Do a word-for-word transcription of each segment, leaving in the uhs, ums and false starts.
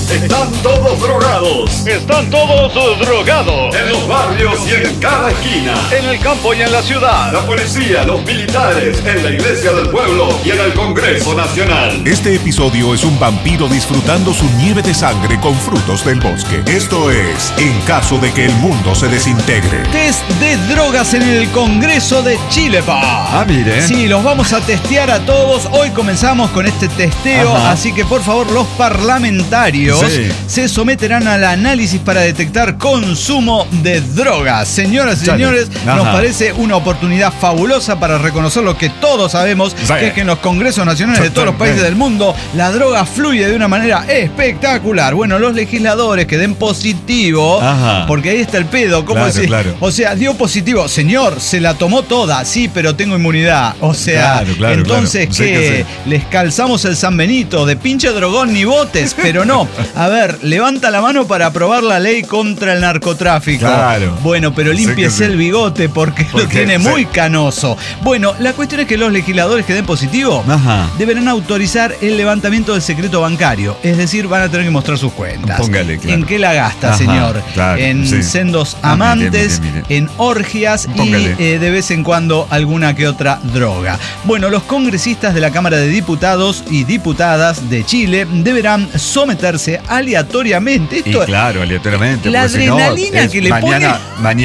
Están todos drogados. Están todos drogados. En los barrios y en cada esquina. En el campo y en la ciudad. La policía, los militares, en la iglesia del pueblo y en el Congreso Nacional. Este episodio es un vampiro disfrutando su nieve de sangre con frutos del bosque. Esto es En caso de que el mundo se desintegre. Test de drogas en el Congreso de Chile, pa. Ah, mire. Sí, los vamos a testear a todos. Hoy comenzamos con este testeo, Ajá. así que por favor los parlamentarios Sí. se someterán al análisis para detectar consumo de drogas. Señoras y Chale. señores, Ajá. nos parece una oportunidad fabulosa para reconocer lo que todos sabemos, Sí. que es que en los congresos nacionales de todos los países del mundo la droga fluye de una manera espectacular. Bueno, los legisladores que den positivo, Ajá. porque ahí está el pedo, ¿cómo Claro, decir? claro. O sea, dio positivo, señor, se la tomó toda, sí, pero tengo inmunidad. O sea, Claro, claro, entonces claro. Sí que que sí. les calzamos el San Benito de pinche drogón ni botes, pero no. A ver, levanta la mano para aprobar la ley contra el narcotráfico. Claro. Bueno, pero Sí límpiese que sí. el bigote porque ¿Por lo qué? tiene Sí. muy canoso. Bueno, la cuestión es que los legisladores que den positivo Ajá. deberán autorizar el levantamiento del secreto bancario. Es decir, van a tener que mostrar sus cuentas. Póngale, claro. ¿En qué la gasta, Ajá, señor? claro, en sí. sendos Ah, mire, amantes, mire, mire. en orgias Póngale. y eh, de vez en cuando alguna que otra droga. Bueno, los congresistas de la Cámara de Diputados y Diputadas de Chile deberán someterse aleatoriamente. Y Esto, claro, aleatoriamente. La porque si no, adrenalina es que le mañana,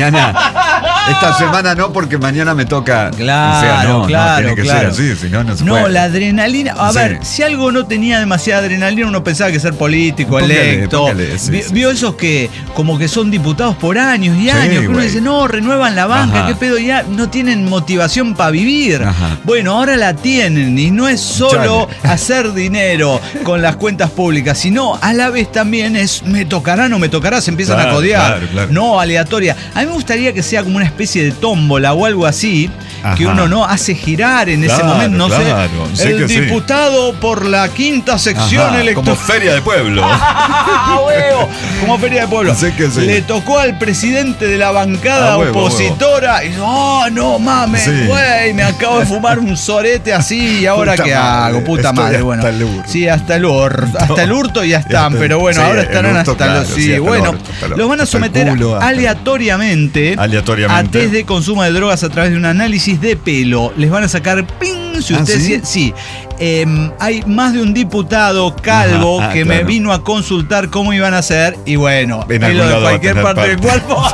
Mañana, esta semana no, porque mañana me toca. Claro, o sea, no, claro, no, tiene que claro. ser así, si no, no se No, puede. la adrenalina. A Sí. ver, si algo no tenía demasiada adrenalina, uno pensaba que ser político, Póngale, electo. póngale, sí, Vi- sí, Vio sí. esos que como que son diputados por años y Sí, años. Que uno güey. dice, no, renuevan la banca, Ajá. qué pedo, ya no tienen motivación para vivir. Ajá. Bueno, ahora la tienen y no es solo Chale. hacer dinero con las cuentas públicas, sino a la vez también es me tocará, no me tocará, se empiezan Claro, a codear. claro, claro. No aleatoria. A mí me gustaría que sea como una especie de tómbola o algo así, que Ajá. uno no hace girar en ese Claro, momento, no claro, sé. sí El que sí. diputado por la quinta sección Ajá, electoral. como feria de pueblo. ¡Ah, huevo! Como feria de pueblo. Sí que sí. Le tocó al presidente de la bancada Ah, huevo, opositora y dijo, oh, no mames, Sí. güey, me acabo de fumar un sorete así y ahora Puta qué madre, hago, puta estoy madre. hasta Bueno, el hurto. sí, hasta el hurto, hasta el hurto ya están, hasta- pero bueno, sí, ahora el estarán hurto, hasta claro, los. sí, Sí, hasta el bueno, orto, hasta el- los van a hasta el someter culo, hasta- aleatoriamente, Aleatoriamente. a test de consumo de drogas a través de un análisis de pelo. Les van a sacar ping si ¿Ah, usted sí? sí. sí. Em, hay más de un diputado calvo Ajá, ah, que me claro. vino a consultar cómo iban a hacer y bueno, En pelo algún de lado va a cualquier tener parte del parte. cuerpo.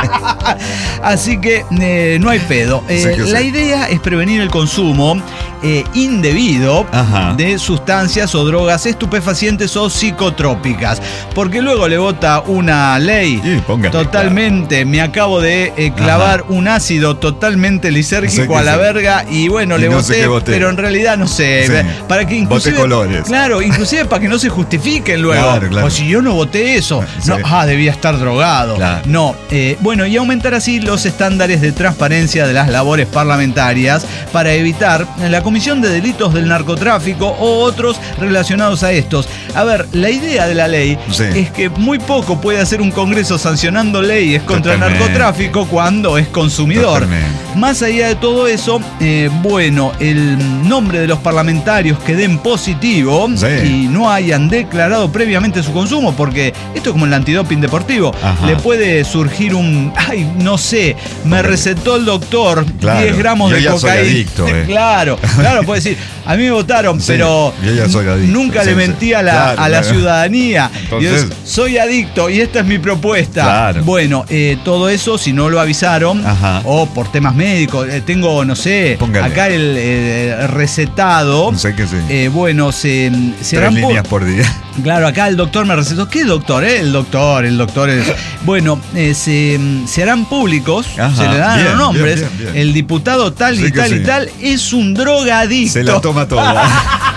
Así que eh, no hay pedo. Eh, Sí que la sí. idea es prevenir el consumo eh, indebido Ajá. de sustancias o drogas estupefacientes o psicotrópicas. Porque luego le vota una ley Y póngale, totalmente. Me acabo de eh, clavar un ácido totalmente lisérgico Sí que a la sí. verga y bueno, Y le no sé voté, qué voté. pero en realidad no sé. Sí. Para que Voté inclusive. colores. Claro, inclusive para que no se justifiquen luego. Claro, claro. O si yo no voté eso. Sí. No, ah, debía estar drogado. Claro. No. eh, bueno, y aumentar así los estándares de transparencia de las labores parlamentarias para evitar la comisión de delitos del narcotráfico o otros relacionados a estos. A ver, la idea de la ley Sí. es que muy poco puede hacer un Congreso sancionando leyes contra el Totalmente. narcotráfico cuando es consumidor. Totalmente. Más allá de todo eso, eh, bueno, el nombre de los parlamentarios que den positivo Sí. y no hayan declarado previamente su consumo, porque esto es como el antidoping deportivo, Ajá. le puede surgir un, ay, no sé, me recetó el doctor Claro, diez gramos yo de ya soy cocaína. adicto, eh. Claro, claro, puede decir, a mí me votaron, Sí, pero yo ya soy adicto, nunca sí, le sí. mentí a la, Claro, a la claro. ciudadanía. Entonces- Yo soy adicto y esta es mi propuesta. Claro. Bueno, eh, todo eso, si no lo avisaron, Ajá. o por temas médicos, eh, tengo, no sé, Póngale. acá el eh, recetado. No sé qué sí. Eh, bueno, se, se Tres harán pu- líneas por día. Claro, acá el doctor me recetó. ¿Qué doctor? Eh? El doctor, el doctor es. Bueno, eh, se, se harán públicos, Ajá, se le dan bien, los nombres. bien, bien, bien. El diputado tal Sí y que tal y sí. tal es un drogadicto. Se la toma toda.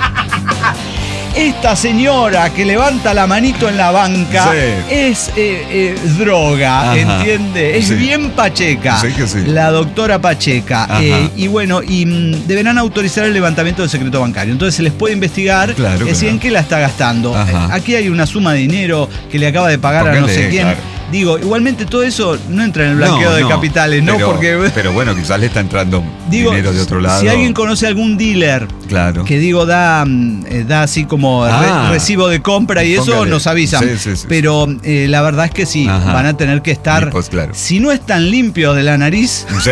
Esta señora que levanta la manito en la banca Sí. es eh, eh, droga, Ajá. ¿entiende? Es Sí. bien pacheca. Sí que sí. La doctora Pacheca. Ajá. Eh, y bueno, y mm, deberán autorizar el levantamiento del secreto bancario. Entonces se les puede investigar Claro, eh, si claro. en qué la está gastando. Ajá. Eh, aquí hay una suma de dinero que le acaba de pagar a no Póngale, sé quién. claro. Digo, igualmente todo eso no entra en el blanqueo No, de no, capitales, ¿no? pero, Porque pero bueno, quizás le está entrando digo, dinero de otro lado. si alguien conoce algún dealer Claro. que digo da, eh, da así como Ah. re- recibo de compra y eso, Póngale. nos avisan. Sí, sí, sí, pero eh, la verdad es que sí, Ajá. van a tener que estar, Y pues, claro. si no están limpios de la nariz, Sí.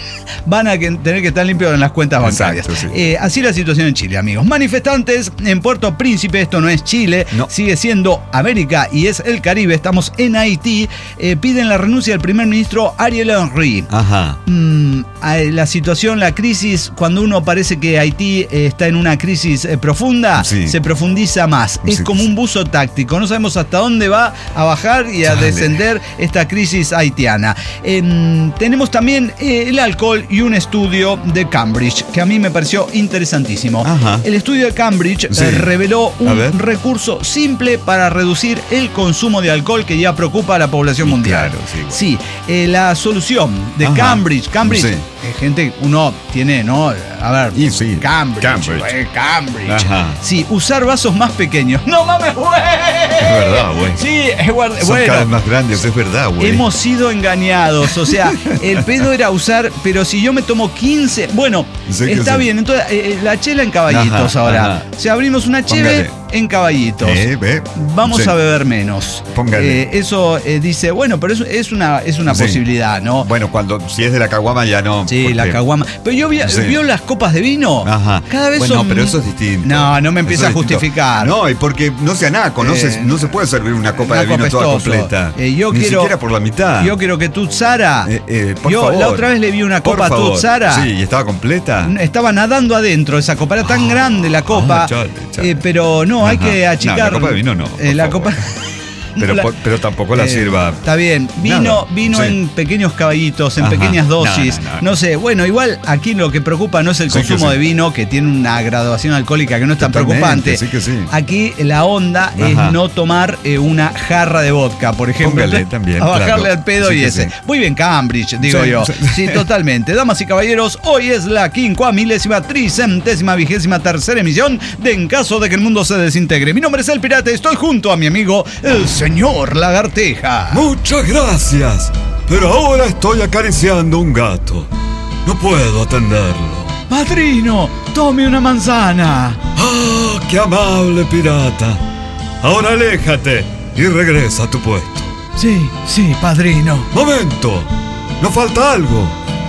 van a que- tener que estar limpios en las cuentas bancarias. Exacto, sí. Eh, así la situación en Chile, amigos. Manifestantes en Puerto Príncipe, esto no es Chile, No. sigue siendo América y es el Caribe, estamos en Haití, eh, piden la renuncia del primer ministro Ariel Henry. Ajá. Mm, eh, la situación, la crisis, cuando uno parece que Haití eh, está en una crisis eh, profunda, Sí. se profundiza más. Es Sí, como sí. un buzo táctico. No sabemos hasta dónde va a bajar y a Chale. descender esta crisis haitiana. Em, tenemos también eh, el alcohol y un estudio de Cambridge, que a mí me pareció interesantísimo. Ajá. El estudio de Cambridge Sí. eh, reveló A un ver. recurso simple para reducir el consumo de alcohol que ya preocupa a la población Y mundial. claro, sí, bueno. Sí, eh, la solución de Ajá. Cambridge, Cambridge, Sí. eh, gente, uno tiene, ¿no? A ver, Y sí, Cambridge, Cambridge. eh, Cambridge. Ajá. Sí, usar vasos más pequeños. No mames, güey. Es verdad, güey. Sí, es guard- Son bueno. cada vez más grandes, es verdad, güey. Hemos sido engañados, o sea, el pedo era usar, pero si yo me tomo quince, bueno, Sí, que está sí. bien, entonces eh, eh, la chela en caballitos Ajá, ahora. ajá. O sea, abrimos una cheve Póngale. en caballitos. Eh, ve. Vamos Sí. a beber menos. Póngale. Eh, eso eh, dice, bueno, pero es, es una, es una Sí. posibilidad, ¿no? Bueno, cuando si es de la caguama ya no. Sí, porque- la caguama. Pero yo vi, Sí. vio las copas de vino. Ajá. Cada vez bueno, son. pero eso es distinto. No, no me empieza Eso a es distinto. justificar. No, y porque no sea naco, no, Eh, se, no se puede servir una copa Naco de vino toda apestoso. completa. Eh, yo Ni quiero, siquiera por la mitad. Yo quiero que tú, Sara. Eh, eh, por yo favor. la otra vez le vi una Por copa a favor. tu Sara. Sí, y estaba completa. Estaba nadando adentro esa copa, era tan grande la copa. ah, chale, chale. Eh, pero no, hay Ajá. que No, achicar. la copa de vino no, por Eh, la favor. copa. Pero, La- po- pero tampoco la Eh, sirva. Está bien. Vino, Nada. vino Sí. en pequeños caballitos, en Ajá. pequeñas No, dosis. no, No, no, no. sé. Bueno, igual aquí lo que preocupa no es el Sí que consumo sí. de vino, que tiene una graduación alcohólica que no es tan Totalmente, preocupante. sí que sí. Aquí la onda es Ajá. no tomar eh, una jarra de vodka, por ejemplo. Póngale Entonces, también, a bajarle claro. al pedo Sí y que ese. sí. Muy bien, Cambridge, digo Sí, yo. sí. Sí, totalmente. Damas y caballeros, hoy es la quincuamilésima, tricentésima, vigésima tercera emisión de En caso de que el mundo se desintegre. Mi nombre es El Pirata y estoy junto a mi amigo, el señor Lagarteja. Muchas gracias, pero ahora estoy acariciando un gato. No puedo atenderlo. Padrino, tome una manzana. ¡Ah, qué amable pirata! Ahora aléjate y regresa a tu puesto. Sí, sí, padrino. ¡Momento! ¿No falta algo?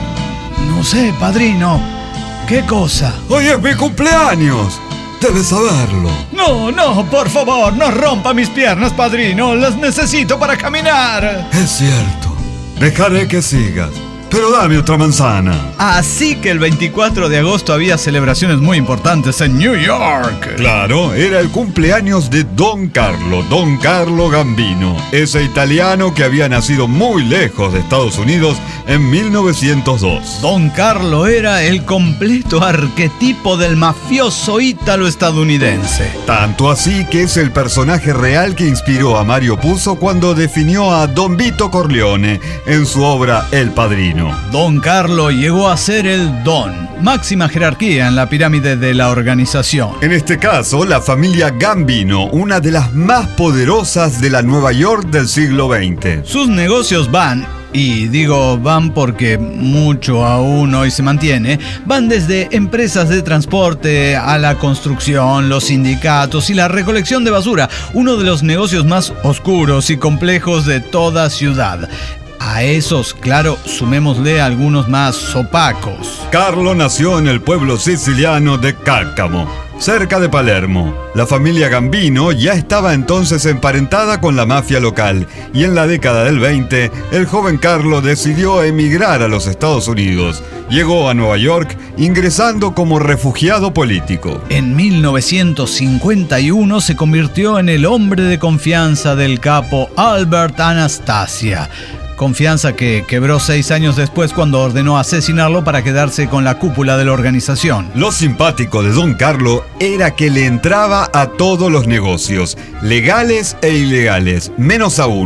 No sé, padrino. ¿Qué cosa? ¡Hoy es mi cumpleaños! Debes saberlo. No, no, por favor, no rompa mis piernas, padrino. Las necesito para caminar. Es cierto. Dejaré que sigas, pero dame otra manzana. Así que el veinticuatro de agosto había celebraciones muy importantes en New York. Claro, era el cumpleaños de Don Carlo, Don Carlo Gambino, ese italiano que había nacido muy lejos de Estados Unidos en mil novecientos dos. Don Carlo era el completo arquetipo del mafioso ítalo-estadounidense. Tanto así que es el personaje real que inspiró a Mario Puzo cuando definió a Don Vito Corleone en su obra El Padrino. Don Carlo llegó a ser el Don, máxima jerarquía en la pirámide de la organización. En este caso, la familia Gambino, una de las más poderosas de la Nueva York del siglo veinte. Sus negocios van, y digo van porque mucho aún hoy se mantiene, van desde empresas de transporte a la construcción, los sindicatos y la recolección de basura, uno de los negocios más oscuros y complejos de toda ciudad. A esos, claro, sumémosle algunos más opacos. Carlo nació en el pueblo siciliano de Cárcamo, cerca de Palermo. La familia Gambino ya estaba entonces emparentada con la mafia local y en la década del veinte el joven Carlo decidió emigrar a los Estados Unidos. Llegó a Nueva York ingresando como refugiado político. En mil novecientos cincuenta y uno se convirtió en el hombre de confianza del capo Albert Anastasia. Confianza que quebró seis años después cuando ordenó asesinarlo para quedarse con la cúpula de la organización. Lo simpático de Don Carlo era que le entraba a todos los negocios, legales e ilegales, menos a uno,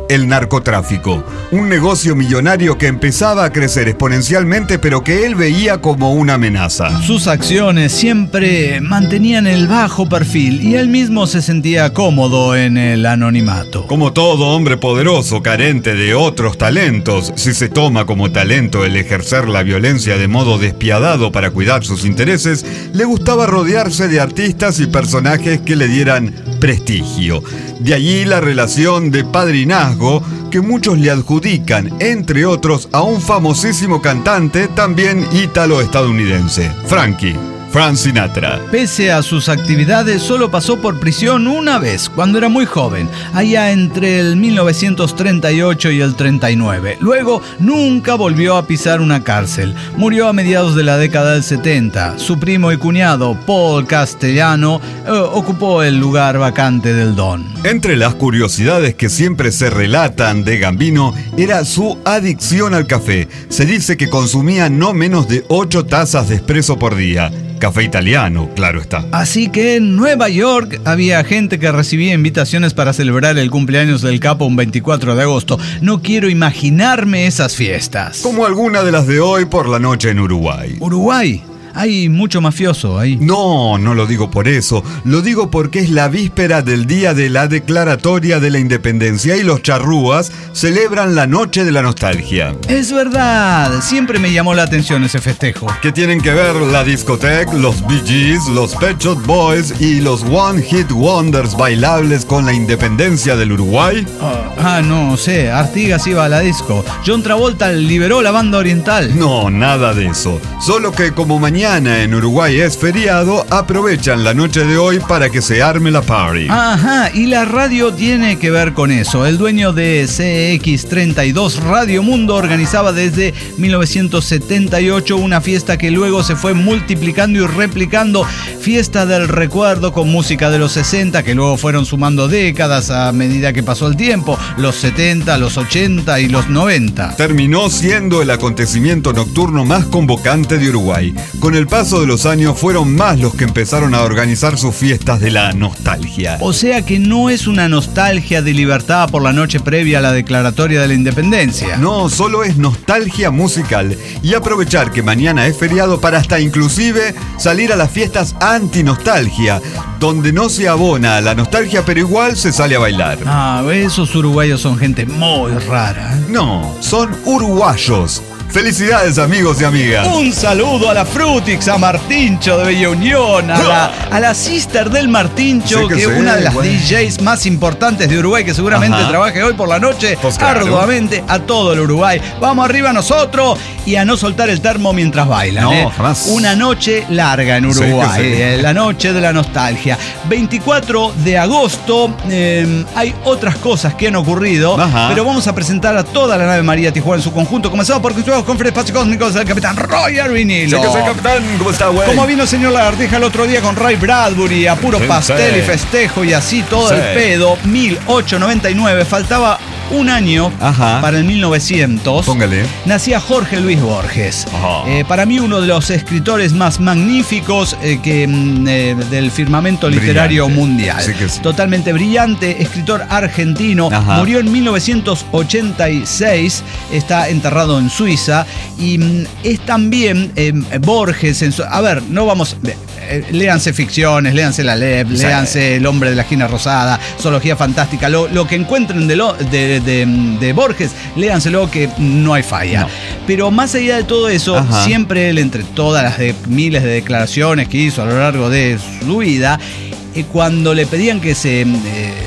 el narcotráfico, un negocio millonario que empezaba a crecer exponencialmente, pero que él veía como una amenaza. Sus acciones siempre mantenían el bajo perfil y él mismo se sentía cómodo en el anonimato. Como todo hombre poderoso, carente de otros talentos, si se toma como talento el ejercer la violencia de modo despiadado para cuidar sus intereses, le gustaba rodearse de artistas y personajes que le dieran prestigio. De allí la relación de padrinazgo que muchos le adjudican, entre otros, a un famosísimo cantante también ítalo-estadounidense, Frankie. Frank Sinatra. Pese a sus actividades, solo pasó por prisión una vez, cuando era muy joven, allá entre el mil novecientos treinta y ocho y el treinta y nueve. Luego, nunca volvió a pisar una cárcel. Murió a mediados de la década del setenta. Su primo y cuñado, Paul Castellano, eh, ocupó el lugar vacante del Don. Entre las curiosidades que siempre se relatan de Gambino era su adicción al café. Se dice que consumía no menos de ocho tazas de espresso por día. Café italiano, claro está. Así que en Nueva York había gente que recibía invitaciones para celebrar el cumpleaños del capo un veinticuatro de agosto. No quiero imaginarme esas fiestas. Como alguna de las de hoy por la noche en Uruguay. ¿Uruguay? Hay mucho mafioso ahí. No, no lo digo por eso. Lo digo porque es la víspera del día de la declaratoria de la independencia y los charrúas celebran la noche de la nostalgia. Es verdad, siempre me llamó la atención ese festejo. ¿Qué tienen que ver la discoteca, los Bee Gees, los Pet Shop Boys y los One Hit Wonders bailables con la independencia del Uruguay? Oh, ah, no sé, Artigas iba a la disco. John Travolta liberó la banda oriental. No, nada de eso. Solo que como mañana en Uruguay es feriado, aprovechan la noche de hoy para que se arme la party. Ajá, y la radio tiene que ver con eso. El dueño de C X treinta y dos Radio Mundo organizaba desde mil novecientos setenta y ocho una fiesta que luego se fue multiplicando y replicando. Fiesta del recuerdo con música de los sesenta, que luego fueron sumando décadas a medida que pasó el tiempo, los setenta, los ochenta y los noventa. Terminó siendo el acontecimiento nocturno más convocante de Uruguay. Con el paso de los años fueron más los que empezaron a organizar sus fiestas de la nostalgia. O sea que no es una nostalgia de libertad por la noche previa a la declaratoria de la independencia. No, solo es nostalgia musical y aprovechar que mañana es feriado para hasta inclusive salir a las fiestas anti-nostalgia, donde no se abona a la nostalgia pero igual se sale a bailar. Ah, esos uruguayos son gente muy rara. No, son uruguayos. Felicidades, amigos y amigas. Un saludo a la Frutix, a Martincho de Bella Unión, a, la, a la sister del Martincho, sí que, que es una de las bueno. D Js más importantes de Uruguay, que seguramente Ajá. trabaje hoy por la noche pues claro. arduamente a todo el Uruguay. Vamos arriba nosotros y a no soltar el termo mientras bailan. No, ¿eh? jamás. Una noche larga en Uruguay, sí, sí. Eh, la noche de la nostalgia. veinticuatro de agosto, eh, hay otras cosas que han ocurrido, Ajá. pero vamos a presentar a toda la nave María Tijuana en su conjunto. Comenzamos por con Fred Espacio Cósmico del capitán Roy Arvinilo. Sí que soy capitán, ¿cómo está, güey? Como vino el señor Lagartija el otro día con Ray Bradbury, a puro sí, pastel sí. y festejo y así todo sí. el pedo. mil ochocientos noventa y nueve, faltaba un año Ajá. para el mil novecientos. Póngale. Nacía Jorge Luis Borges. Eh, para mí uno de los escritores más magníficos eh, que, eh, del firmamento literario brillante. mundial. Sí que sí. Totalmente brillante, escritor argentino. Ajá. Murió en mil novecientos ochenta y seis, está enterrado en Suiza. Y mm, es también eh, Borges en su, a ver, no vamos eh, léanse ficciones, léanse La Leb, sí. léanse El hombre de la esquina rosada, Zoología fantástica, lo, lo que encuentren de, lo, de, de, de Borges, léanselo que no hay falla. No. Pero más allá de todo eso, Ajá. siempre él, entre todas las de, miles de declaraciones que hizo a lo largo de su vida, eh, cuando le pedían que se eh,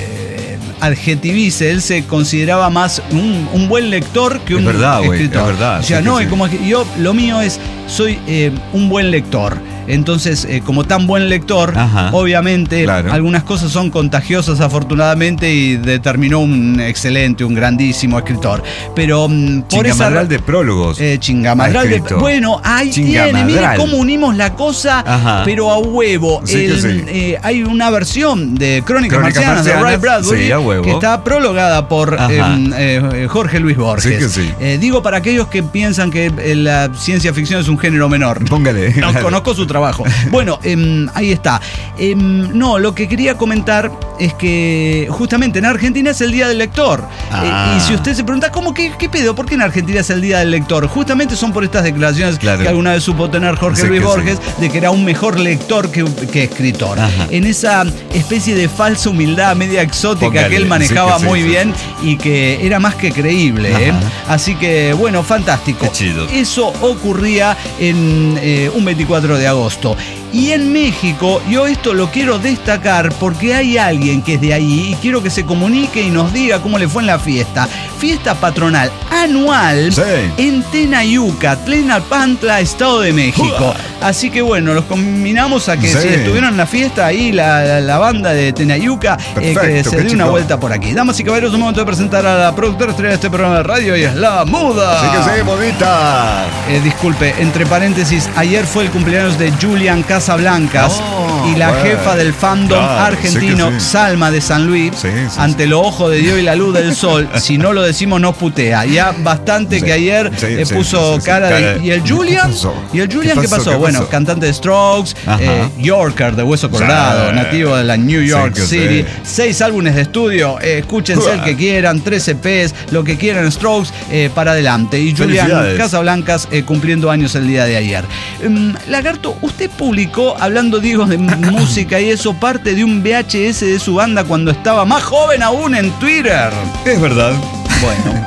adjetivice, él se consideraba más un, un buen lector que un es verdad, escritor. Wey, es verdad. O sea, sí, no, sí. y como yo, lo mío es, soy eh, un buen lector. Entonces, eh, como tan buen lector, Ajá, obviamente, claro. algunas cosas son contagiosas afortunadamente y determinó un excelente, un grandísimo escritor. Pero mm, por Chingamadral esa, de prólogos. Eh, chingamadral de Bueno, ahí tiene, mire cómo unimos la cosa, Ajá. pero a huevo. Sí, El, sí. eh, hay una versión de Crónicas, Crónicas Marcianas, Marcianas de Ray Bradbury sí, a huevo. que está prologada por eh, eh, Jorge Luis Borges. Sí que sí. Eh, digo para aquellos que piensan que eh, la ciencia ficción es un género menor. Póngale. No, conozco su trabajo. Bueno, eh, ahí está. Eh, no, lo que quería comentar es que justamente en Argentina es el Día del Lector. Ah. Eh, y si usted se pregunta, ¿cómo qué, qué pedo? ¿Por qué en Argentina es el Día del Lector? Justamente son por estas declaraciones Claro. que alguna vez supo tener Jorge Sí Luis que Borges, sí. de que era un mejor lector que, que escritor. Ajá. En esa especie de falsa humildad media exótica Póngale, que él sí manejaba que sí, muy sí, bien sí. y que era más que creíble. ¿eh? Así que, bueno, fantástico. Qué chido. Eso ocurría en eh, un veinticuatro de agosto. Y en México, yo esto lo quiero destacar porque hay alguien que es de ahí y quiero que se comunique y nos diga cómo le fue en la fiesta. Fiesta patronal anual Sí. en Tenayuca, Tlalnepantla, Estado de México. Así que bueno, los combinamos a que Sí. si estuvieron en la fiesta ahí, la, la, la banda de Tenayuca, eh, que Perfecto, se qué dé una chico. vuelta por aquí. Damas y caballeros, es un momento de presentar a la productora estrella de este programa de radio y es La Muda. Así que sí, bonita. Eh, disculpe, entre paréntesis, ayer fue el cumpleaños de Julian Casablancas Oh, y la bueno. jefa del fandom Claro, argentino, sí que sí. Salma de San Luis, Sí, sí, ante sí. los ojos de Dios y la luz del sol. Si no lo decimos, nos putea. Ya bastante Sí, que ayer sí, eh, sí, puso sí, sí, cara cara de. de- ¿Y el Julian? ¿Qué pasó? ¿Y el Julian ¿Qué qué pasó? pasó? ¿Qué Bueno, pasó? cantante de Strokes, Ajá. eh, Yorker de Hueso Colorado, Sí. nativo de la New York Sí que City. sí. Seis álbumes de estudio, eh, escúchense el que quieran, tres E Pes, lo que quieran, Strokes, eh, para adelante. Y Julian Felicidades. Casablancas eh, cumpliendo años el día de ayer. Um, Lagarto, usted publicó, hablando digo de música y eso, parte de un V H S de su banda cuando estaba más joven aún en Twitter. Es verdad. Bueno,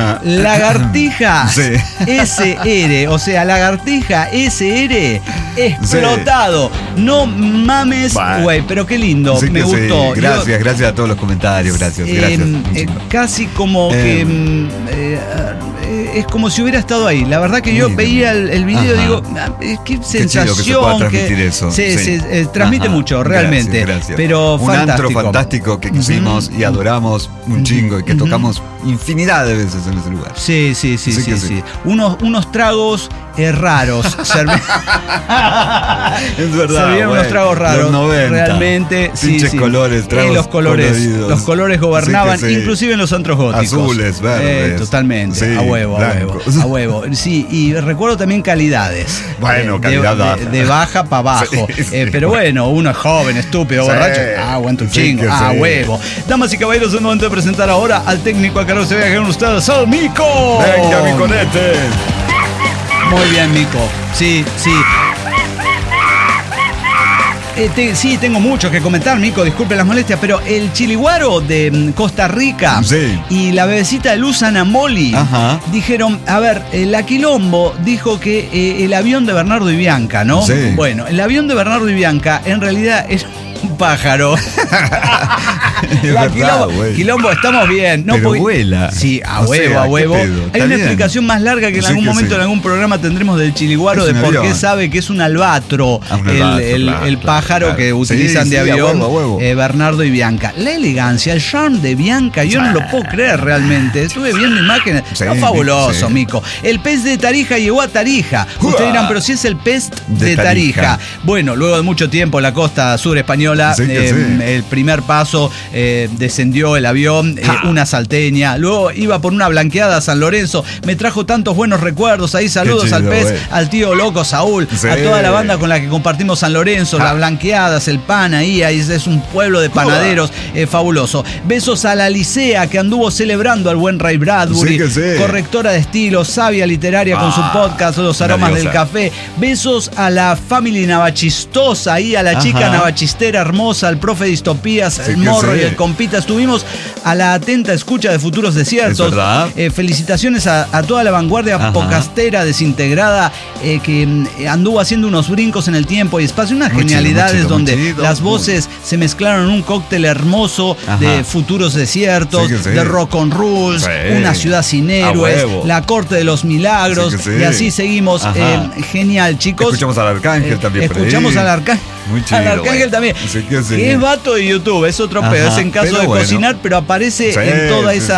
Lagartija Sí. S R, o sea, Lagartija S R explotado. No mames, Bueno. güey, pero qué lindo, Sí me que sí. gustó. Gracias, Yo- gracias a todos los comentarios. Gracias, eh, gracias. eh, casi como Eh. que mm, eh, eh, es como si hubiera estado ahí. La verdad que yo Mira. veía el, el video y Ajá. digo, ah, eh, qué chido que se sensación. pueda transmitir eso. se, Sí. se, eh, transmite Ajá. mucho, realmente. Gracias, gracias. Pero un fantástico. antro fantástico que quisimos y adoramos un chingo y que tocamos infinidad de veces en ese lugar. Sí, sí, sí, Sí sí, que sí. sí. Unos, unos tragos eh, raros. Servi- Es verdad. Servían unos güey. tragos raros. Los noventa. Realmente, sí, Pinches sí. colores, Eh, tragos los colores, coloridos. los colores gobernaban, Sí que sí. inclusive en los antros góticos. Azules, verdes. Eh, totalmente, Sí, a huevo, a huevo, blancos. a huevo. Sí, y recuerdo también calidades. Bueno, Eh, calidad de, baja. de, de baja para abajo. Sí, sí. Eh, pero bueno, uno es joven, estúpido, Sí. borracho. Ah, aguanta un Sí chingo. que Ah, sí. huevo. Damas y caballeros, es el momento de presentar ahora al técnico a cargo se viaje con ustedes, al Mico. Venga, mi conete. Muy bien, Mico. Sí, sí. Eh, te- sí, tengo mucho que comentar, Mico, disculpe las molestias, pero el chiliguaro de mm, Costa Rica Sí. y la bebecita de Luz Ana Moli Ajá. dijeron, a ver, eh, la Quilombo dijo que eh, el avión de Bernardo y Bianca, ¿no? Sí. Bueno, el avión de Bernardo y Bianca en realidad es un pájaro. Es La verdad, Quilombo, güey. Quilombo, estamos bien. No Pero porque- vuela. Sí, a O huevo, sea, a ¿qué huevo. pedo? Hay Está una bien. explicación más larga que en Sí algún que momento sí. en algún programa tendremos del chiliguaro Es de un por qué avión. sabe que es un albatro, Ah, un el, albatro, el- claro, el pájaro claro. que Sí, utilizan de sí, a avión huevo, a huevo. eh, Bernardo y Bianca. La elegancia, el charme de Bianca, yo no lo puedo creer realmente. Estuve viendo imágenes. Sí, No, fabuloso, sí. Mico. El pez de Tarija llegó a Tarija. Ustedes dirán, pero si es el pez de, De Tarija. Tarija. Bueno, luego de mucho tiempo en la costa sur española, Sí que eh, sí. el primer paso eh, descendió el avión, eh, una salteña, luego iba por una blanqueada a San Lorenzo, me trajo tantos buenos recuerdos, ahí saludos chido, al pez, güey. al tío loco Saúl, Sí. a toda la banda con la que compartimos San Lorenzo, las blanqueadas, el pan ahí, ahí es, es un pueblo de panaderos eh, fabuloso. Besos a la Licea que anduvo celebrando al buen Ray Bradbury, Sí que sí. correctora de estilo, sabia literaria con su Ah, podcast Los aromas una del diosa. café. Besos a la familia navachistosa, ahí a la chica Ajá. navachistera hermosa, al profe Distopías, el que morro sí. y el compita. Estuvimos a la atenta escucha de Futuros Desiertos. Es verdad. Eh, felicitaciones a, a toda la vanguardia Ajá. podcastera desintegrada eh, que mm, anduvo haciendo unos brincos en el tiempo y espacio, unas Muy chido, genialidades muy chido, donde muy chido. las voces se mezclaron en un cóctel hermoso Ajá. de Futuros Desiertos, Sí que sí. de Rock on Rules, Sí. Una ciudad sin A héroes, huevo. La corte de los milagros, Sí que sí. y así seguimos. Ajá. Eh, genial, chicos. Escuchamos al Arcángel Eh, también por ahí. Escuchamos al Arcángel. Muy chido, Al Arcángel güey. también. Sí que sí. Que es vato de YouTube, es otro Ajá, pedo. Es en caso pero de bueno. cocinar, pero aparece Sí, en toda sí, esa sí, sí.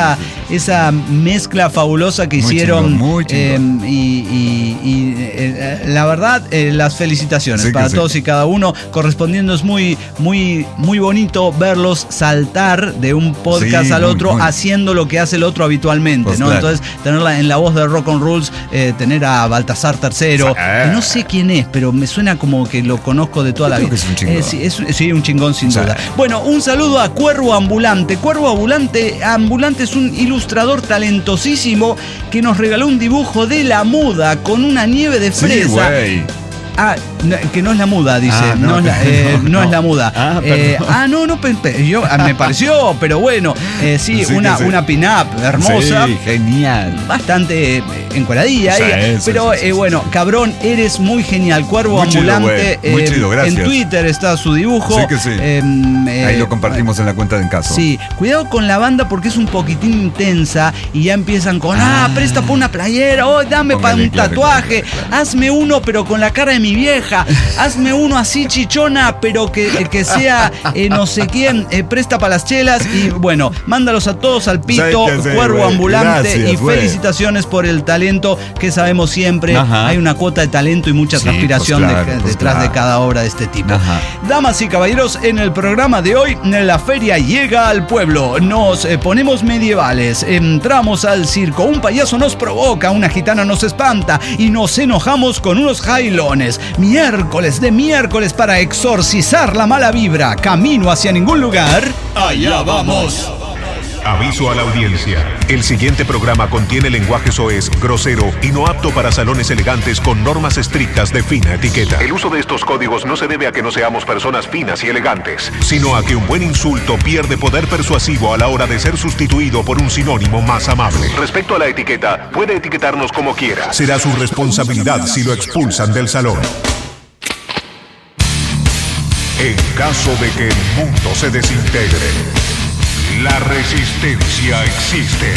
esa mezcla fabulosa que muy hicieron. chingón, muy chingón. Eh, y, y, y eh, la verdad, eh, las felicitaciones sí para sí. todos y cada uno, correspondiendo. Es muy, muy, muy bonito verlos saltar de un podcast Sí, al muy, otro muy. haciendo lo que hace el otro habitualmente, Pues ¿no? claro. Entonces, tenerla en la voz de Rock on Rules, eh, tener a Baltasar tercero, Sí. que no sé quién es, pero me suena como que lo conozco de toda Yo la creo vida. que es un chingón. Eh, sí, es, sí, un chingón sin Sí. duda. Bueno, un saludo a Cuervo Ambulante. Cuervo Ambulante, Ambulante es un ilustrador talentosísimo que nos regaló un dibujo de la muda con una nieve de Sí, fresa. güey. Ah, no, que no es la muda, dice. Ah, no, no, es la, eh, no, no es no. la muda. Ah, Eh, perdón. ah, no, no, pe- pe- yo, ah, me pareció, pero bueno. Eh, sí, Sí, una, que sí. una pin-up hermosa. Sí, genial. Bastante eh, encuadradilla. Sí, ahí, sí, pero sí, sí, eh, sí. bueno, cabrón, eres muy genial. Cuervo Muy chido, Ambulante. güey. Muy eh, chido, gracias. En Twitter está su dibujo. Sí que sí. Eh, eh, Ahí lo compartimos en la cuenta de En Caso. Sí, cuidado con la banda porque es un poquitín intensa y ya empiezan con, ah, Ah. presta para una playera, oh, dame para Póngale, un claro, tatuaje, claro, claro. hazme uno pero con la cara de mi vieja, hazme uno así chichona pero que, que sea eh, no sé quién, eh, presta para las chelas y bueno, mándalos a todos al pito, ¿Sabes qué hacer, Cuervo güey? Ambulante Gracias, y güey. felicitaciones por el talento que sabemos siempre, Ajá. hay una cuota de talento y mucha Sí, transpiración pues claro, de- pues detrás de claro. cada obra de este tipo. Ajá. Damas y caballeros, en el programa de hoy, la feria llega al pueblo. Nos eh, ponemos medievales, entramos al circo, un payaso nos provoca, una gitana nos espanta y nos enojamos con unos jailones. Miércoles de miércoles para exorcizar la mala vibra. Camino hacia ningún lugar. Allá vamos. Aviso a la audiencia. El siguiente programa contiene lenguaje soez, grosero y no apto para salones elegantes con normas estrictas de fina etiqueta. El uso de estos códigos no se debe a que no seamos personas finas y elegantes, sino a que un buen insulto pierde poder persuasivo a la hora de ser sustituido por un sinónimo más amable. Respecto a la etiqueta, puede etiquetarnos como quiera. Será su responsabilidad si lo expulsan del salón. En caso de que el mundo se desintegre, la resistencia existe.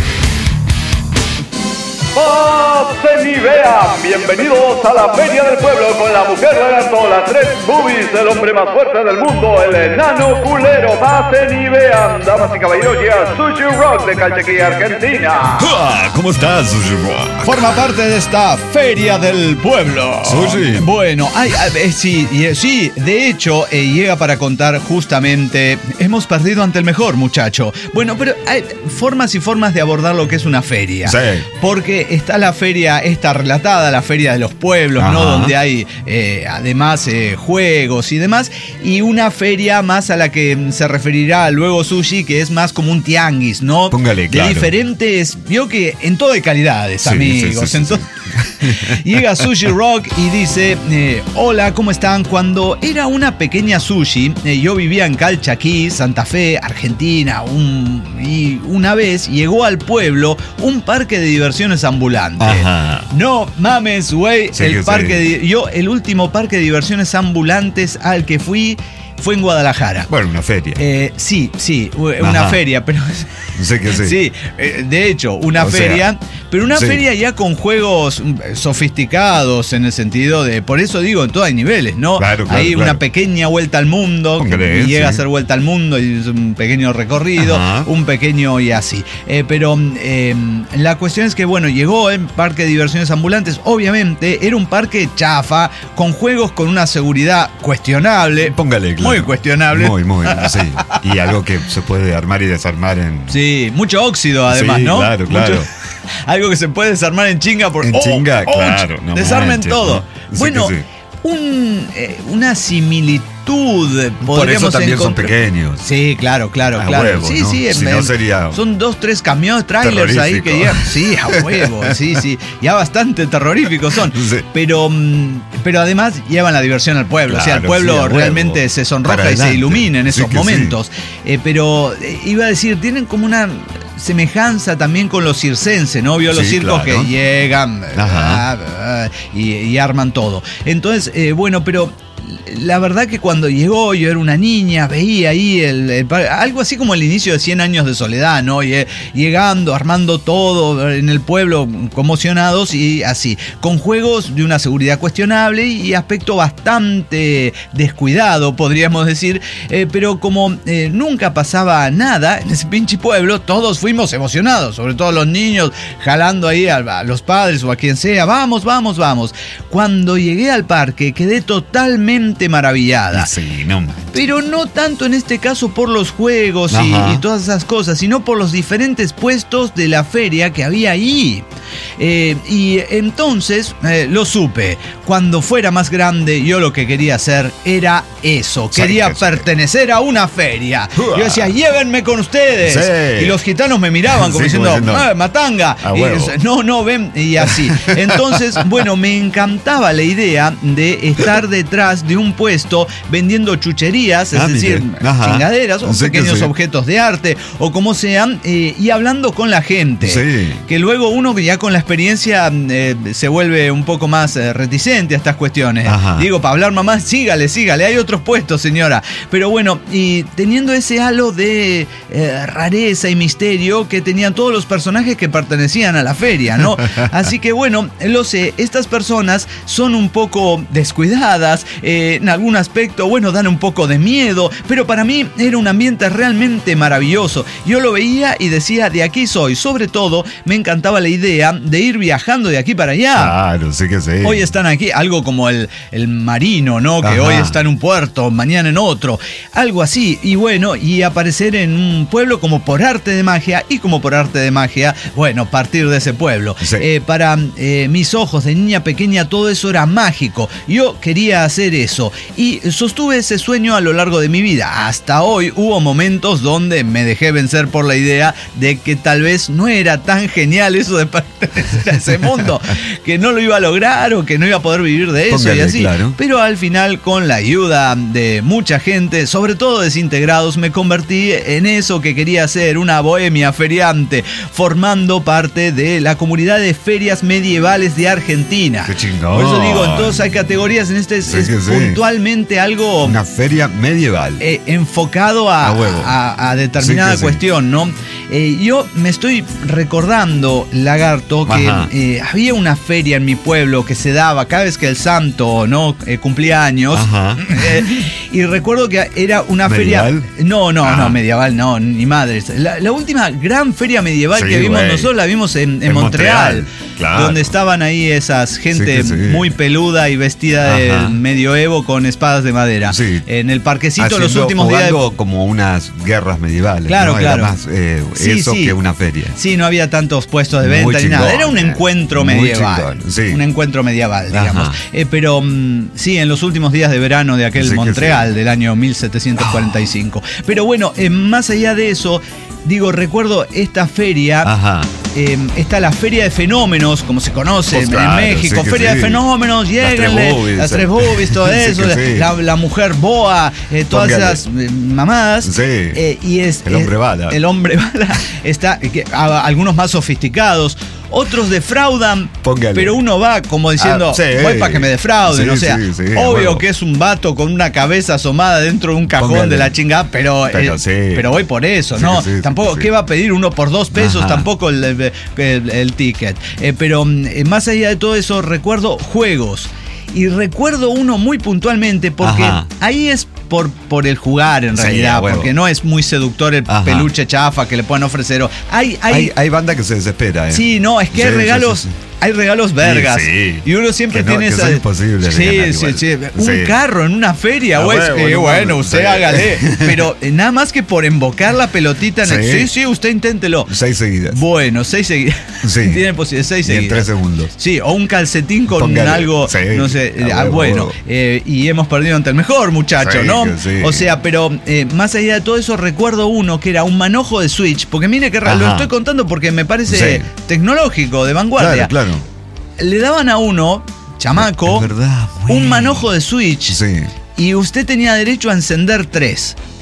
Pasen y vean, bienvenidos a la Feria del Pueblo con la mujer lagarto, las tres boobies, el hombre más fuerte del mundo, el enano culero. Pasen y vean, damas y caballeros, llega Sushi Rock de Calchaquí, Argentina. Ah, ¿cómo estás, Sushi Rock? Forma parte de esta feria del pueblo. Sushi. Bueno, ay, ay, eh, sí, y, eh, sí, de hecho, eh, llega para contar justamente, hemos perdido ante el mejor, muchacho. Bueno, pero hay formas y formas de abordar lo que es una feria. Sí. Porque está la feria, esta relatada, la feria de los pueblos, ¿no? Ajá. Donde hay eh, además eh, juegos y demás. Y una feria más a la que se referirá luego Sushi, que es más como un tianguis, ¿no? Póngale, De claro. diferentes, vio que en todo hay calidades, Sí, amigos. sí, sí, en sí, to- Llega Sushi Rock y dice, eh, hola, ¿cómo están? Cuando era una pequeña Sushi, eh, yo vivía en Calchaquí, Santa Fe, Argentina, un, y una vez llegó al pueblo un parque de diversiones ambulante. Ajá. No mames, güey, Sí el que parque sí. de, yo el último parque de diversiones ambulantes al que fui fue en Guadalajara. Bueno, una feria. Eh, sí, sí, una Ajá. feria, pero Sé que sí. sí, eh, de hecho, una O feria, sea, pero una sí. feria ya con juegos mm, sofisticados en el sentido de, por eso digo, en todos hay niveles, ¿no? Claro, claro, hay una claro. pequeña vuelta al mundo, que Póngale, llega sí. a ser vuelta al mundo y es un pequeño recorrido, Ajá. un pequeño y así. Eh, pero eh, la cuestión es que, bueno, llegó en parque de diversiones ambulantes, obviamente era un parque chafa, con juegos con una seguridad cuestionable. Póngale, claro. Muy cuestionable. Muy, muy, sí. Y algo que se puede armar y desarmar en... Sí, mucho óxido además, Sí, ¿no? claro, claro. Mucho- algo que se puede desarmar en chinga por En ¡Oh! chinga, ¡Oh! claro, no Desarmen manches, todo. ¿no? Sí Bueno, que sí. un, eh, una similitud podríamos Por eso también son encontrar- pequeños. Sí, claro, claro, A claro. huevo, sí, ¿no? sí, Si em, no sería son dos, tres camiones, trailers ahí que terrorífico. llegan. Sí, a huevo, sí, sí. Ya bastante terroríficos son. Sí. Pero, mm, pero además llevan la diversión al pueblo. o sea, el Claro, pueblo sí, a huevo. realmente se sonroja Para y se adelante. ilumina en Sí esos que sí. momentos. Eh, pero eh, iba a decir, tienen como una semejanza también con los circenses, ¿no? Vio los Sí, circos claro. que llegan Ajá. ah, ah, y, y arman todo. Entonces, eh, bueno, pero la verdad que cuando llegó, yo era una niña, veía ahí el, el, algo así como el inicio de cien años de soledad, ¿no? Y, llegando, armando todo en el pueblo, conmocionados y así, con juegos de una seguridad cuestionable y aspecto bastante descuidado, podríamos decir, eh, pero como eh, nunca pasaba nada en ese pinche pueblo, todos fuimos emocionados, sobre todo los niños, jalando ahí a, a los padres o a quien sea, vamos, vamos, vamos. Cuando llegué al parque, quedé totalmente maravillada. Sí, no manches. Pero no tanto en este caso por los juegos y, y todas esas cosas, sino por los diferentes puestos de la feria que había ahí. Eh, y entonces eh, lo supe. Cuando fuera más grande, yo lo que quería hacer era eso. Quería sí, pertenecer sí. a una feria. Yo decía, llévenme con ustedes. Sí. Y los gitanos me miraban como sí, diciendo, como diciendo ah, matanga. Y, no, no, ven. Y así. Entonces, bueno, me encantaba la idea de estar detrás de un puesto vendiendo chucherías, es ah, decir, chingaderas o sí pequeños sí. objetos de arte o como sean, eh, y hablando con la gente. Sí. Que luego uno ya con la experiencia eh, se vuelve un poco más eh, reticente a estas cuestiones. Ajá. Digo, para hablar mamá, sígale, sígale, hay otros puestos, señora. Pero bueno, y teniendo ese halo de eh, rareza y misterio que tenían todos los personajes que pertenecían a la feria, ¿no? Así que bueno, lo sé, estas personas son un poco descuidadas, eh, en algún aspecto, bueno, dan un poco de miedo, pero para mí era un ambiente realmente maravilloso. Yo lo veía y decía, de aquí soy. Sobre todo, me encantaba la idea de ir viajando de aquí para allá. Claro, sí que sí. Hoy están aquí, algo como el, el marino, ¿no? Que Ajá. hoy está en un puerto, mañana en otro. Algo así. Y bueno, y aparecer en un pueblo como por arte de magia, y como por arte de magia, bueno, partir de ese pueblo. Sí. Eh, para eh, mis ojos de niña pequeña, todo eso era mágico. Yo quería hacer eso. Y sostuve ese sueño a lo largo de mi vida. Hasta hoy hubo momentos donde me dejé vencer por la idea de que tal vez no era tan genial eso de pertenecer a ese mundo, que no lo iba a lograr o que no iba a poder vivir de eso. Póngale, y así. Claro. Pero al final, con la ayuda de mucha gente, sobre todo desintegrados, me convertí en eso que quería hacer, una bohemia feriante, formando parte de la comunidad de ferias medievales de Argentina. ¡Qué chingón! Por eso digo, entonces hay categorías en este, sí, es puntualmente sí. algo... Una feria medieval. Eh, enfocado a, a, a, a determinada sí cuestión, sí. ¿no? Eh, yo me estoy recordando, Lagarto, que eh, había una feria en mi pueblo que se daba cada vez que el santo no eh, cumplía años. Eh, y recuerdo que era una ¿medieval? feria... No, no, Ajá. no, medieval no, ni madres. La, la última gran feria medieval sí, que vimos wey. nosotros la vimos en, en, en Montreal. Montreal. Claro. Donde estaban ahí esas gente sí sí. muy peluda y vestida Ajá. del medioevo con espadas de madera. Sí. En el parquecito Haciendo, los últimos días. De... como unas guerras medievales. Claro, ¿no? claro. Era más eh, sí, eso sí. que una feria. Sí, no había tantos puestos de venta ni nada. Era un encuentro medieval. Sí. Un encuentro medieval, digamos. Eh, pero mm, sí, en los últimos días de verano de aquel sí Montreal sí. del año mil setecientos cuarenta y cinco. Oh. Pero bueno, eh, más allá de eso, digo, recuerdo esta feria. Ajá. Eh, está la Feria de Fenómenos, como se conoce pues claro, en México. Sí Feria sí. de Fenómenos, lléguenle. Las tres boobies, todo eso. Sí sí. la, la mujer boa, eh, todas Póngale. esas eh, mamadas. Sí. Eh, y es, el hombre bala. El hombre bala está, que, a, algunos más sofisticados. Otros defraudan, Póngale. pero uno va como diciendo, ah, sí, voy para que me defrauden. Sí, o sea, sí, sí, obvio bueno. que es un vato con una cabeza asomada dentro de un cajón Póngale. de la chingada, pero, pero, eh, sí. pero voy por eso, sí, ¿no? Sí, tampoco, sí. ¿qué va a pedir uno por dos pesos? Ajá. Tampoco el, el, el, el ticket. Eh, pero eh, más allá de todo eso, recuerdo juegos. Y recuerdo uno muy puntualmente porque Ajá. ahí es por, por el jugar en realidad, sí, porque no es muy seductor el Ajá. peluche chafa que le pueden ofrecer. Hay, hay, hay, hay banda que se desespera. ¿eh? Sí, no, es que sí, hay regalos... Sí, sí, sí. Hay regalos vergas. Sí, sí. Y uno siempre que no, tiene que esa. Es imposible. Sí, sí, sí. Un sí. carro en una feria, güey. Ah, bueno, bueno, usted sí. hágale. Pero eh, nada más que por invocar la pelotita en sí. el. Sí, sí, usted inténtelo. Seis seguidas. Bueno, seis seguidas. Sí. Tiene posibilidad, seis seguidas. Y en tres segundos. Sí, o un calcetín con Póngale. algo. Sí. No sé. Ah, huevo, bueno. Huevo. Eh, y hemos perdido ante el mejor, muchacho, sí, ¿no? Sí. O sea, pero eh, más allá de todo eso, recuerdo uno que era un manojo de Switch. Porque mire que Ajá. lo estoy contando porque me parece sí. tecnológico, de vanguardia. Claro, claro. Le daban a uno, chamaco, verdad, un manojo de Switch sí. y usted tenía derecho a encender tres.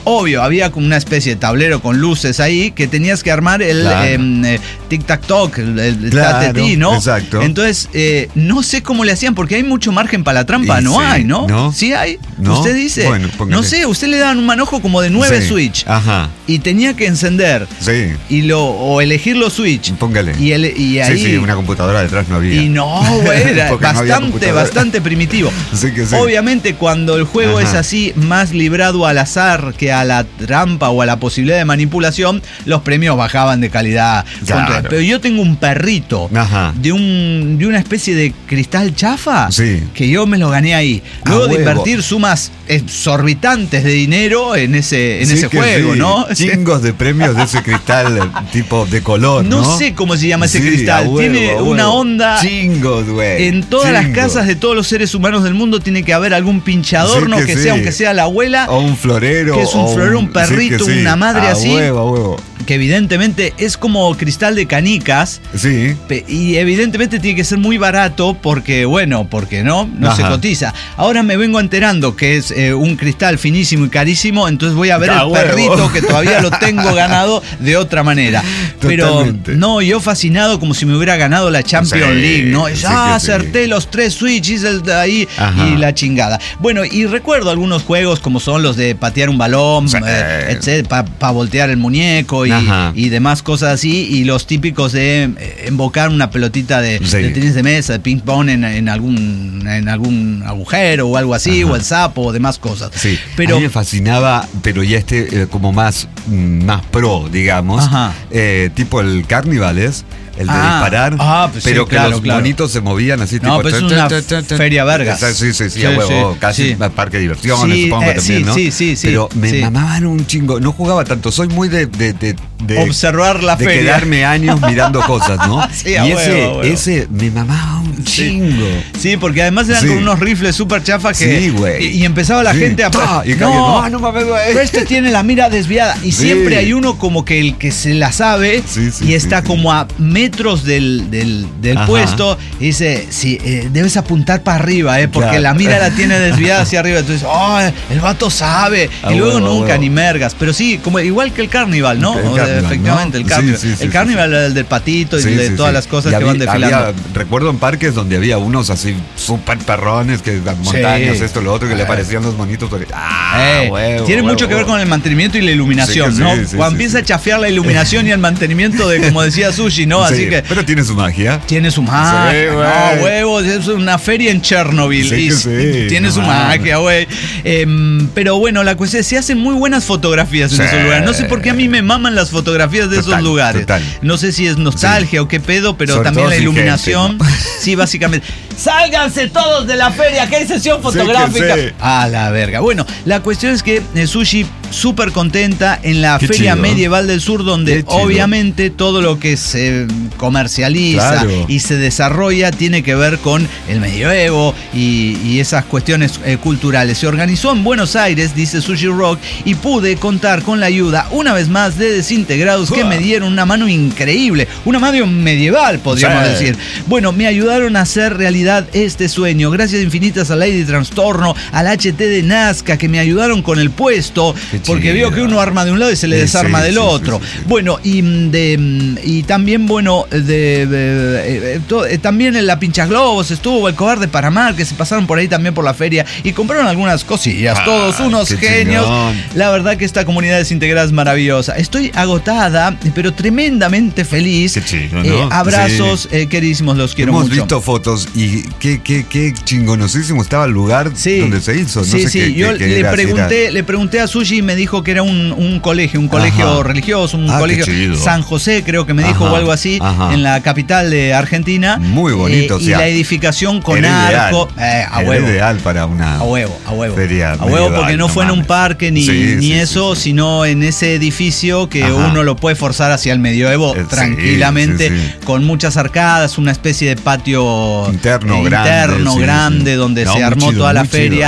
obvio, había como una especie de tablero con luces ahí que tenías que armar el Claro. eh, tic-tac-toc, el, el Claro, tatetí, ¿no? exacto. Entonces, eh, no sé cómo le hacían, porque hay mucho margen para la trampa. Y no sí, hay, ¿no? ¿no? ¿Sí hay? ¿No? Usted dice. Bueno, póngale. no sé, usted le daban un manojo como de nueve Sí. switch. Ajá. Y tenía que encender Sí. y lo o elegir los switch. Póngale. Y, el, y ahí. Sí, sí, una computadora detrás no había. Y no, güey, era Porque no había bastante, computadora. bastante primitivo. Sí que sí. Obviamente, cuando el juego Ajá. es así, más librado al azar que a la trampa o a la posibilidad de manipulación, los premios bajaban de calidad. Claro. Pero yo tengo un perrito Ajá. de un de una especie de cristal chafa Sí. que yo me lo gané ahí. A Luego de huevo. invertir sumas exorbitantes de dinero en ese, en Sí ese que juego, sí. ¿no? Chingos de premios de ese cristal eh, tipo de color, ¿no? No sé cómo se llama ese Sí, cristal. a huevo, Tiene a una huevo. onda. Chingos, güey. En todas las Chingos. casas de todos los seres humanos del mundo tiene que haber algún pinchadorno Sí que, que sea, sí. aunque sea la abuela, O un florero. que es un o florero, un perrito, sí que sí. una madre A así. huevo, a huevo. que evidentemente es como cristal de canicas. Sí. Pe- Y evidentemente tiene que ser muy barato porque, bueno, porque no, no Ajá. se cotiza. Ahora me vengo enterando que es eh, un cristal finísimo y carísimo, entonces voy a ver ¡Ah, el huevo! perrito que todavía lo tengo ganado de otra manera. Pero Totalmente. no, yo fascinado como si me hubiera ganado la Champions Sí, League, ¿no? sí Es, que ah, sí. acerté los tres switches el de ahí Ajá. y la chingada. Bueno, y recuerdo algunos juegos como son los de patear un balón, Sí. eh, etcétera, para voltear el muñeco y, Ajá. y demás cosas así, y los típicos de eh, invocar una pelotita de, Sí. de tenis de mesa, de ping pong en, en algún en algún agujero o algo así, Ajá. o el sapo o demás cosas. Sí, Pero a mí me fascinaba, pero ya este eh, como más, mm, más pro, digamos, Ajá. eh, tipo el Carnivales, el de Ah, disparar, ah, pues sí, pero que claro, los claro. monitos se movían así, No, tipo... pues es tan, una tan, tan, tan. feria vergas. Esa- Sí, sí, sí, Sí, a huevo, sí, casi sí. parque de diversiones, Sí, supongo eh, también, sí, ¿no? sí, sí, sí, Pero me sí. mamaban un chingo, no jugaba tanto, soy muy de... de, de, de Observar la de feria. quedarme años mirando cosas, ¿no? Sí, a y huevo, ese, a huevo. ese me mamaba un chingo. Sí, porque además eran Sí. con unos rifles súper chafas que. Sí, güey. Y, y empezaba la Sí. gente a. ¡Pah! Y caía, no, no, no mames, güey. pero este tiene la mira desviada. Y Sí. siempre hay uno como que el que se la sabe Sí, sí, y sí, está sí. como a metros del, del, del Ajá. puesto. Y dice: sí, eh, debes apuntar para arriba, eh, porque Claro. la mira la tiene desviada hacia arriba. Entonces, oh, el vato sabe. A y luego huevo, a nunca huevo. ni mergas. Pero sí, como igual que el Carnival, ¿no? El O sea, Carnival, efectivamente, ¿no? el Carnival. Sí, sí, sí, el sí, Carnival era el del patito y Sí, de sí, todas sí. las cosas Y que había- van desfilando. había- recuerdo en parques donde había unos así súper perrones, que las montañas, esto, lo otro, que le Ah. parecían los monitos. pero- Ah, Eh, huevo, tiene huevo, mucho que ver huevo. con el mantenimiento y la iluminación, Sí que ¿no? sí, sí, Cuando sí, empieza sí. a chafear la iluminación y el mantenimiento de, como decía Sushi, ¿no? Así Sí, que pero tiene su magia. tiene su magia. Sí, güey. no, huevos, es una feria en Chernobyl. Sí y que s- sí, tiene no su mames. magia, güey. Em, pero bueno, la cuestión es, se hacen muy buenas fotografías en Sí. esos lugares. No sé por qué a mí me maman las fotografías de Total, esos lugares. total. No sé si es nostalgia o qué pedo, pero Sobre también todo la sin iluminación. gente, ¿no? Sí, básicamente. ¡Sálganse todos de la feria! ¡Que hay sesión Sí, fotográfica! que sí. A la verga. Bueno, la cuestión es que eh, Sushi súper contenta en la Qué Feria chido. Medieval del Sur, donde Qué chido. obviamente todo lo que se comercializa Claro. y se desarrolla tiene que ver con el medioevo y, y esas cuestiones eh, culturales. Se organizó en Buenos Aires, dice Sushi Rock, y pude contar con la ayuda, una vez más, de Desintegrados, que me dieron una mano increíble, una mano medieval, podríamos Sí. decir. Bueno, me ayudaron a hacer realidad este sueño. Gracias infinitas a Lady Trastorno, al H T de Nazca, que me ayudaron con el puesto, Qué porque chido. veo que uno arma de un lado y se le Sí, desarma sí, del sí, otro. sí, sí, sí. Bueno, y, mm, de, mm, y también, bueno, de, de- eh, to- eh, también en la Pinchas Globos estuvo el Cobarde Paramar, que se pasaron por ahí también por la feria y compraron algunas cosillas. Ah, Todos unos qué genios. chingón. La verdad que esta comunidad desintegrada es maravillosa. Estoy agotada, pero tremendamente feliz. Qué chido, ¿no? Eh, abrazos, eh, queridísimos, los quiero Hemos mucho. visto fotos y qué, qué, qué chingonosísimo estaba el lugar Sí. donde se hizo. No sí, sé sí, qué, yo qué- qué le era, si pregunté, era- le pregunté a Sushi y me dijo que era un, un colegio, un colegio Ajá. religioso, un Ah, qué colegio chido. San José, creo que me dijo, Ajá, o algo así, ajá. en la capital de Argentina. Muy bonito, Eh, o y sea, la edificación con Era ideal. arco. Eh, a Era huevo. ideal para una A huevo, a huevo. feria A huevo, medieval, porque no, no fue en un mames. parque ni, Sí, ni sí, eso, sí, sí. sino en ese edificio que Ajá. uno lo puede forzar hacia el medioevo Eh, sí, tranquilamente, sí, sí. con muchas arcadas, una especie de patio Interno eh, grande, interno sí, grande sí. donde No, se muy armó chido, toda la muy chido, feria. ¿eh?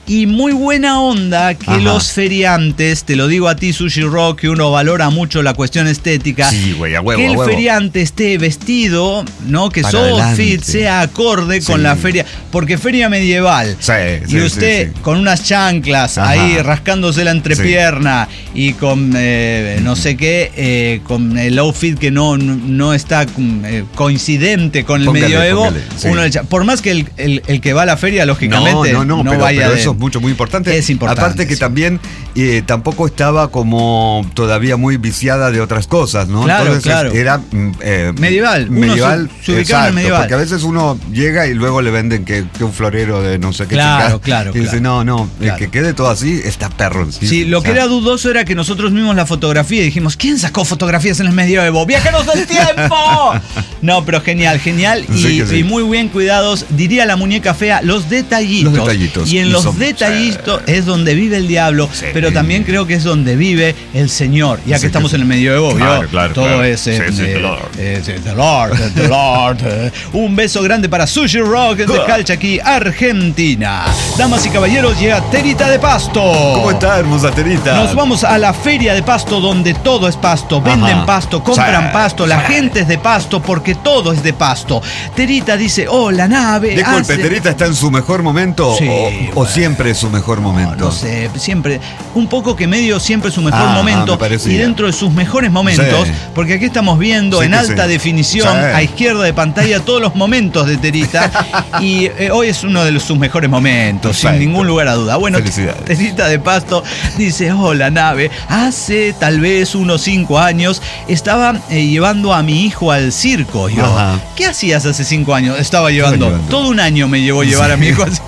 Y muy buena onda que Ajá. los feriantes, te lo digo a ti, Sushi Rock, que uno valora mucho la cuestión estética. Sí, güey, a huevo, que el a huevo. feriante esté vestido, ¿no? Que Para su adelante. outfit sea acorde con Sí. la feria. Porque feria medieval. Sí, y sí, usted sí, sí. con unas chanclas Ajá. ahí rascándose la entrepierna y con eh, no sé qué, eh, con el outfit que no, no está eh, coincidente con el Póngale, medioevo. póngale, sí. Uno le echa- por más que el, el- el que va a la feria, lógicamente, no, no, no, pero, vaya pero de- eso es mucho, muy importante. Es importante, Aparte que sí. también eh, tampoco estaba como todavía muy viciada de otras cosas, ¿no? Claro, Entonces claro. era mm, eh, Medieval. Uno medieval, se- se ubicaba en exacto, medieval. porque a veces uno llega y luego le venden que, que un florero de no sé qué Claro, chingada. claro, Y dice, claro. no, no, el Claro. que quede todo así está perro. Sí, lo que era dudoso era que nosotros vimos la fotografía y dijimos, ¿quién sacó fotografías en el medioevo? ¡Viajeros del tiempo! No, pero genial, genial. Y, Sí que sí. y muy bien cuidados, diría la muñeca fea, los detallitos. Los detallitos. Y en Y los son- detallitos es donde vive el diablo, Sí. pero también creo que es donde vive el Señor. Ya que Sí, estamos que sí. en el medioevo, ¿vio? Claro, claro, Todo claro. es... eh, Sí, sí, eh, the Lord. eh, sí, the Lord, the Lord. eh. Un beso grande para Sushi Rock de Calchaquí, Argentina. Damas y caballeros, llega Terita de Pasto. ¿Cómo está, hermosa Terita? Nos vamos a la feria de Pasto donde todo es pasto, venden Ajá. pasto, compran Sí, pasto, la sí. gente es de pasto porque todo es de pasto. Terita dice, oh, la nave Disculpe, hace... ¿Terita está en su mejor momento Sí, o, o bueno. siempre es su mejor momento? No sé, siempre, un poco que medio siempre su mejor Ah, momento me parecía. y dentro de sus mejores momentos, Sí. porque aquí estamos viendo Sí en que alta sí. definición Sí. a izquierda de pantalla todos los momentos de Terita y eh, hoy es uno de los- sus mejores momentos, sin Perfecto. ningún lugar a duda. Bueno, Felicidades. Terita de Pasto dice, hola nave, hace tal vez unos cinco años estaba eh, llevando a mi hijo al circo. Yo, Ajá. ¿qué hacías hace cinco años? Estaba llevando, llevando. todo un año me llevó llevar a mi Sí. hijo al circo.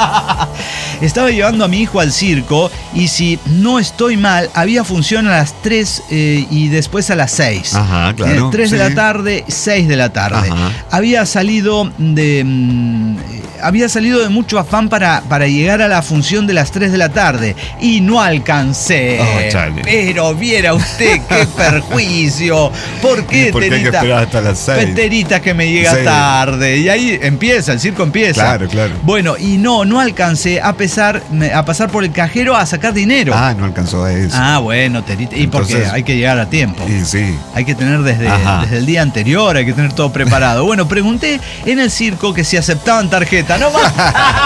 Estaba llevando a mi hijo al circo y si no estoy mal, había función a las tres eh, y después a las seis. Ajá, claro, tres de sí. la tarde, seis de la tarde. Ajá. Había salido de... mm, había salido de mucho afán para, para llegar a la función de las tres de la tarde y no alcancé. Oh, chale. Pero viera usted qué perjuicio. ¿Por qué, ¿Y por qué hay que Terita? esperar hasta las seis? Pues, Terita, que me llega Sí. tarde. Y ahí empieza, el circo empieza. Claro, claro. Bueno, y no, no alcancé a, pesar, a pasar por el cajero a sacar dinero. Ah, no alcanzó a eso. Ah, bueno, Terita. Y porque Entonces- hay que llegar a tiempo. Y sí. Hay que tener desde, Ajá. desde el día anterior, hay que tener todo preparado. Bueno, pregunté en el circo que si aceptaban tarjeta. No más.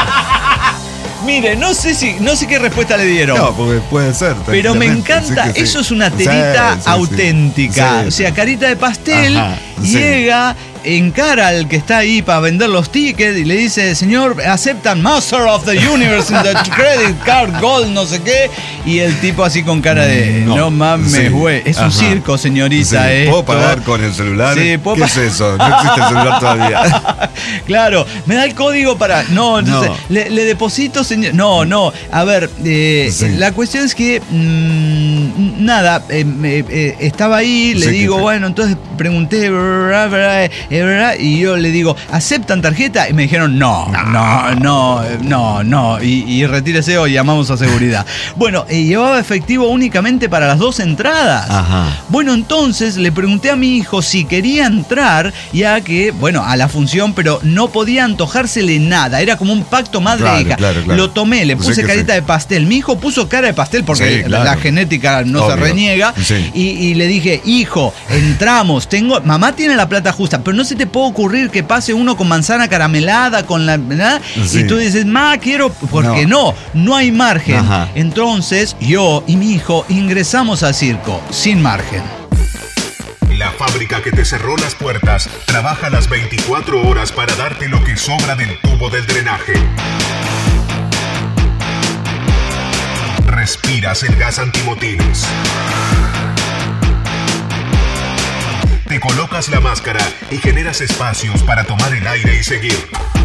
Mire, no sé si, no sé qué respuesta le dieron. No, porque puede ser. Pero me tranquilamente, encanta, sí que sí. eso es una Sí, terita sí, sí. auténtica. Sí. O sea, carita de pastel, Ajá, sí. llega, encara al que está ahí para vender los tickets y le dice, señor, aceptan Master of the Universe in the Credit Card Gold, no sé qué. Y el tipo así con cara de, no, No, mames, sí. güey. Es un Ajá. circo, señorita. Sí, esto. ¿puedo pagar con el celular? Sí, puedo ¿Qué pa- es eso? No existe el celular todavía. Claro, me da el código para. No, no, No. sé, le, le deposito, señor. No, no. A ver, eh, Sí. la cuestión es que. mm, nada, eh, eh, eh, estaba ahí, le Sí, que digo, sí. bueno, entonces pregunté, bra, bra, eh, bra, y yo le digo, ¿aceptan tarjeta? Y me dijeron, no, no, no, no, no. Y, y retírese o llamamos a seguridad. Bueno, eh, llevaba efectivo únicamente para las dos entradas. Ajá. Bueno, entonces le pregunté a mi hijo si quería entrar, ya que, bueno, a la función, pero no podía antojársele nada. Era como un pacto madre-hija. Claro, claro, claro. Lo tomé, le Sí puse que carita sí. de pastel. Mi hijo puso cara de pastel porque Sí, claro. la genética no se Obvio. reniega. Sí. Y, y le dije, hijo, entramos. Tengo, mamá tiene la plata justa, pero no se te puede ocurrir que pase uno con manzana caramelada, con la. ¿verdad? Sí. Y tú dices, ma, quiero. Porque no, no, hay margen. Ajá. Entonces, yo y mi hijo ingresamos al circo sin margen. La fábrica que te cerró las puertas trabaja las veinticuatro horas para darte lo que sobra del tubo del drenaje. Respiras el gas antimotines. Te colocas la máscara y generas espacios para tomar el aire y seguir.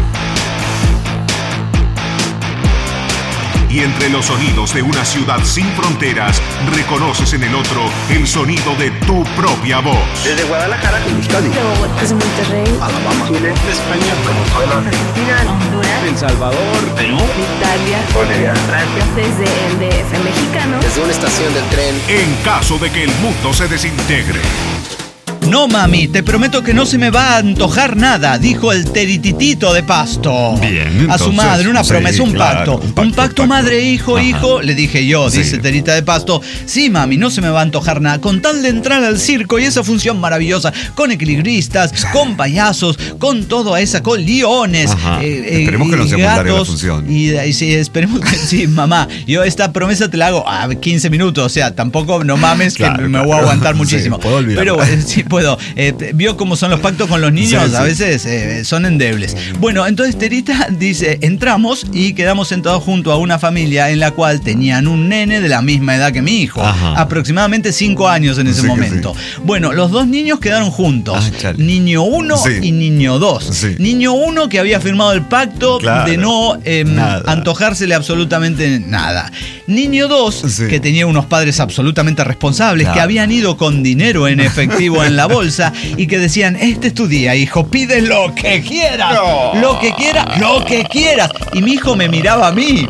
Y entre los sonidos de una ciudad sin fronteras, reconoces en el otro el sonido de tu propia voz. Desde Guadalajara, Euskadi, De Bogotá, desde Monterrey, Alabama, Chile, España, Venezuela, Argentina, Honduras, El Salvador, Perú, Italia, Bolivia, Francia. desde el D F mexicano, Desde una estación del tren. En caso de que el mundo se desintegre. No, mami, te prometo que no se me va a antojar nada, dijo el terititito de Pasto. Bien, a su entonces, madre, una sí, promesa, un, claro, pacto. un pacto. Un pacto, un pacto. madre-hijo, Ajá. hijo, le dije yo, Sí. dice Terita de Pasto. Sí, mami, no se me va a antojar nada. Con tal de entrar al circo y esa función maravillosa, con equilibristas, sí. con payasos, con todo esa, con leones. Eh, esperemos que no sea muy larga la función. Y, y sí, esperemos que sí, mamá. Yo esta promesa te la hago a quince minutos, o sea, tampoco no mames que claro, me claro. voy a aguantar muchísimo. Sí, puedo olvidar. Pero eh, sí puedo. Eh, vio cómo son los pactos con los niños, sí, a sí. veces eh, son endebles. Bueno, entonces Terita dice, entramos y quedamos sentados junto a una familia en la cual tenían un nene de la misma edad que mi hijo, Ajá. aproximadamente cinco años en ese Sí, momento. sí. Bueno, los dos niños quedaron juntos, Ah, chale. niño uno Sí. y niño dos. Sí. Niño uno que había firmado el pacto Claro. de no eh, antojársele absolutamente nada. Niño dos, Sí. que tenía unos padres absolutamente responsables, Claro. que habían ido con dinero en efectivo en la bolsa y que decían, este es tu día, hijo, pide lo que quieras, No. lo que quieras, lo que quieras. Y mi hijo me miraba a mí.